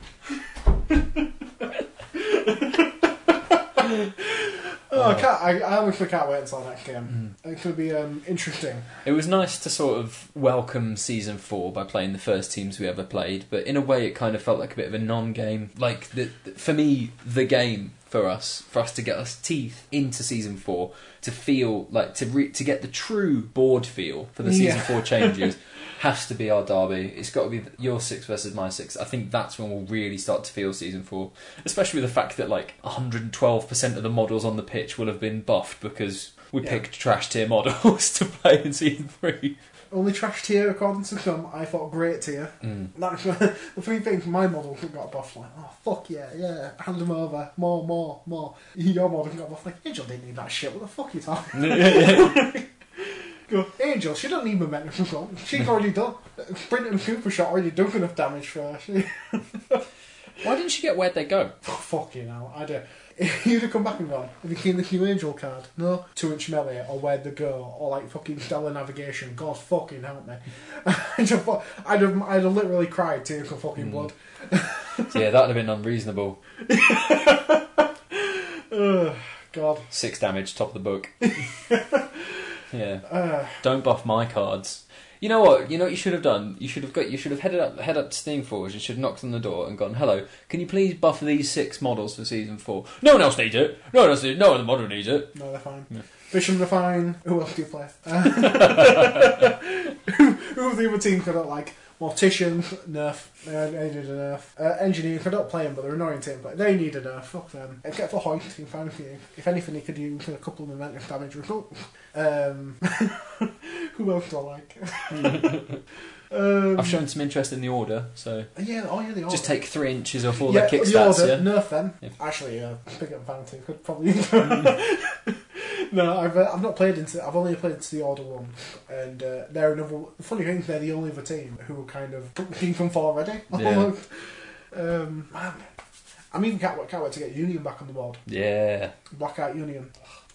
Oh, I can't. I, I honestly can't wait until the next game. Mm. It's going to be um, interesting. It was nice to sort of welcome season four by playing the first teams we ever played, but in a way, it kind of felt like a bit of a non-game. Like the, for me, the game for us, for us to get us teeth into season four, to feel like to re- to get the true board feel for the season Yeah. four changes. Has to be our derby. It's got to be your six versus my six. I think that's when we'll really start to feel season four, especially with the fact that like one hundred twelve percent of the models on the pitch will have been buffed because we Yeah. picked trash tier models to play in season three. Only trash tier according to some. I thought great tier. Mm. That's the three things my model got buffed. Like, oh fuck yeah, yeah, hand them over, more, more, more. Your model got buffed. Like, Angel didn't need that shit. What the fuck are you talking? Go, Angel, she don't need momentum from front. She's already done. Sprint and super shot already done enough damage for her. She... Why didn't she get Where'd They Go? Oh, fuck you now. I do. You'd have come back and gone, have you seen this new Angel card? No. Two inch melee, or Where'd They Go, or like fucking stellar navigation. God fucking help me. I'd have, I'd have, I'd have literally cried tears of fucking Mm. blood. So yeah, that would have been unreasonable. Ugh, God. Six damage, top of the book. Yeah. Uh, Don't buff my cards. You know what? You know what you should have done? You should have got. You should have headed up, head up to Steam Forge. You should have knocked on the door and gone, "Hello, can you please buff these six models for season four? No one else needs it. No one else needs it. No other model needs it." no, they're fine. Yeah. Bishop, they're fine. Who else do you play? Uh, who, who are the other teams that are like? Morticians, nerf. They, they need a nerf. Uh, engineers, I don't play them, but they're annoying teams. But they need a nerf. Fuck them. Except for Hoyt, you can find a few. If anything, he could use a couple of momentum damage results. Um, who else do I like? um, I've shown some interest in the order, so yeah, oh yeah, the order. just take three inches off all yeah, their kick the stats. order, Yeah? nerf them. Yeah. Actually, uh, pick up vanity. Could probably. No, I've uh, I've not played into. I've only played into the order one, and uh, they're another. The funny thing is, they're the only other team who are kind of team from four already. Yeah. um, man, I'm even can't, can't wait to get Union back on the board. Yeah. Blackout Union.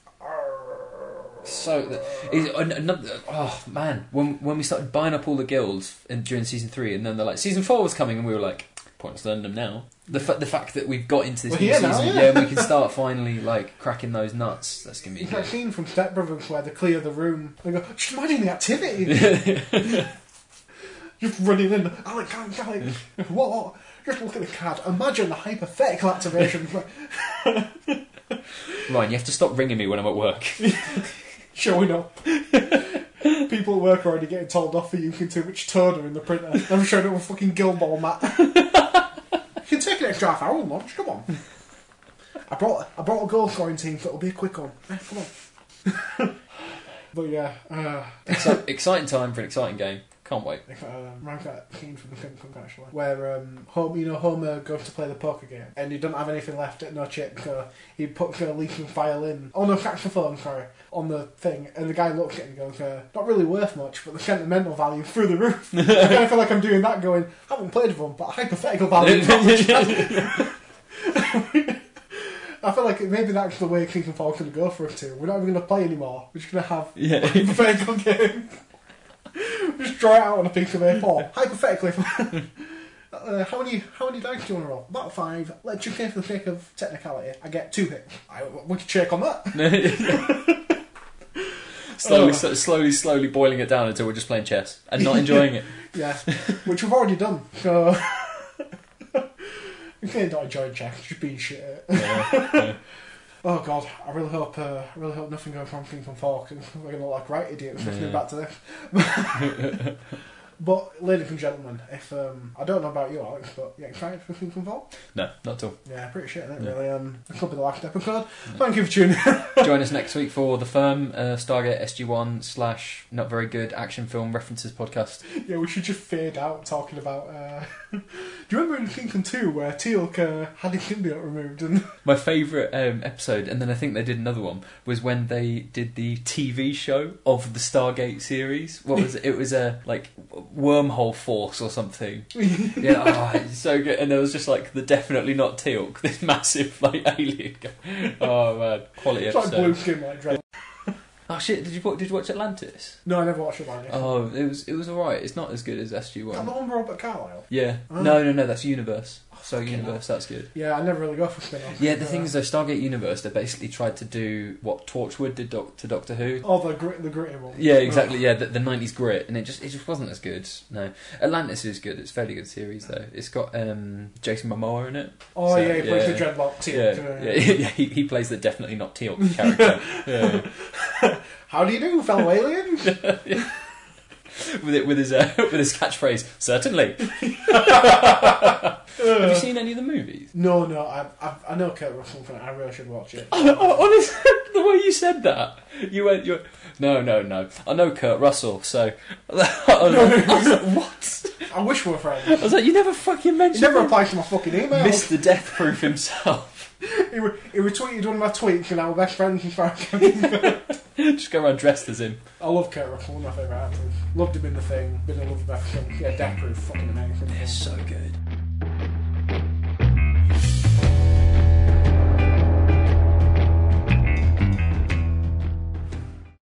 So, the- is, another, oh man, when when we started buying up all the guilds in, during season three, and then they're like, season four was coming, and we were like, pointless learning them now. The fa- the fact that we've got into this Well, new yeah, now, season, yeah. yeah, and we can start finally like cracking those nuts. That's gonna be It's that good. scene from Step Brothers where they clear the room. They go, just imagine the activity. Just running in. Alec, Alec, Alec. What, what? Just look at the card. Imagine the hypothetical activation. Ryan, you have to stop ringing me when I'm at work. Showing up. People at work are already getting told off for using too much toner in the printer. I'm showing up with fucking Guild Ball mat. You can take an extra half hour on lunch, come on. I brought I brought a goal scoring team, so it'll be a quick one. Eh, come on. But yeah, uh, Exci- exciting time for an exciting game. Can't wait. if, uh, rank that scene from the film actually, where um, Home, you know, Homer goes to play the poker game, and he doesn't have anything left, no chip, so he puts a leafing violin, oh no, saxophone, sorry, on the thing, and the guy looks at it and goes, uh, not really worth much, but the sentimental value through the roof. I kind of feel like I'm doing that, going, I haven't played with them, but hypothetical value. I feel like maybe that's the way Kingdom Fall is going to go for us too. We're not even going to play anymore. We're just going to have Yeah. a hypothetical game. Just draw it out on a piece of A four. Hypothetically. uh, how many how many dice do you want to roll? About five. Let's just say for the sake of technicality, I get two hits. I, we can check on that. slowly, Oh. so, slowly, slowly boiling it down until we're just playing chess and not enjoying it. Yeah, which we've already done. So you can't not enjoy chess, just being shit at it. Yeah, yeah. Oh god, I really hope uh, I really hope nothing goes wrong with Kingdom Fork and we're gonna look like right idiots listening Yeah. back to this. But ladies and gentlemen, if um, I don't know about you, Alex, but yeah, excited for Kingdom Fork? No, not at all. Yeah, pretty shit, isn't it? Yeah. Really. Um, it could be the last episode. Thank you for tuning in. Join us next week for The Firm, uh, Stargate S G one slash not very good action film references podcast. Yeah, we should just fade out talking about. Uh... Do you remember in Kingdom two where Teal'c uh, had his symbiote removed and My favourite um, episode, and then I think they did another one, was when they did the T V show of the Stargate series. What was it? It was a like wormhole force or something. Yeah, oh, it's so good. And there was just like the definitely not Teal'c, this massive like alien guy. Oh man, quality it's like episode. blue skin like Dread? Oh shit! Did you wa- did you watch Atlantis? No, I never watched it like this. Oh, it was it was alright. It's not as good as S G Is that the one. one with Robert Carlyle? Yeah. Oh. No, no, no. That's Universe. So fucking Universe, that's good. Yeah, I never really go for spin-offs. Yeah, the thing Uh, is though, Stargate Universe, they basically tried to do what Torchwood did doc- to Doctor Who. Oh, the grit, the gritty one. Yeah, exactly. Yeah, the, the nineties grit, and it just it just wasn't as good. No, Atlantis is good. It's a fairly good series though. It's got um, Jason Momoa in it. Oh So, yeah, he plays yeah. the dreadlock Teal'c. Yeah, uh, yeah, yeah. He, he plays the definitely not Teal'c character. yeah. How do you do, fellow aliens? With it, with his uh, with his catchphrase, certainly. Have you seen any of the movies? No, no, I, I, I know Kurt Russell from it. I really should watch it. Honestly, the way you said that, you went, you went, no, no, no. I know Kurt Russell, so I was like, I was like, what? I wish we were I friends. was like, you never fucking He mentioned. never him. replies to my fucking email. Mister Death Proof himself. He, re- he retweeted one of my tweets and now we're best friends as far as I can. Just go around dressed as him. I love Kurt Russell, one of my favourite actors. Loved him in The Thing, been in love with him. Yeah, Death Proof, fucking amazing. They're so good.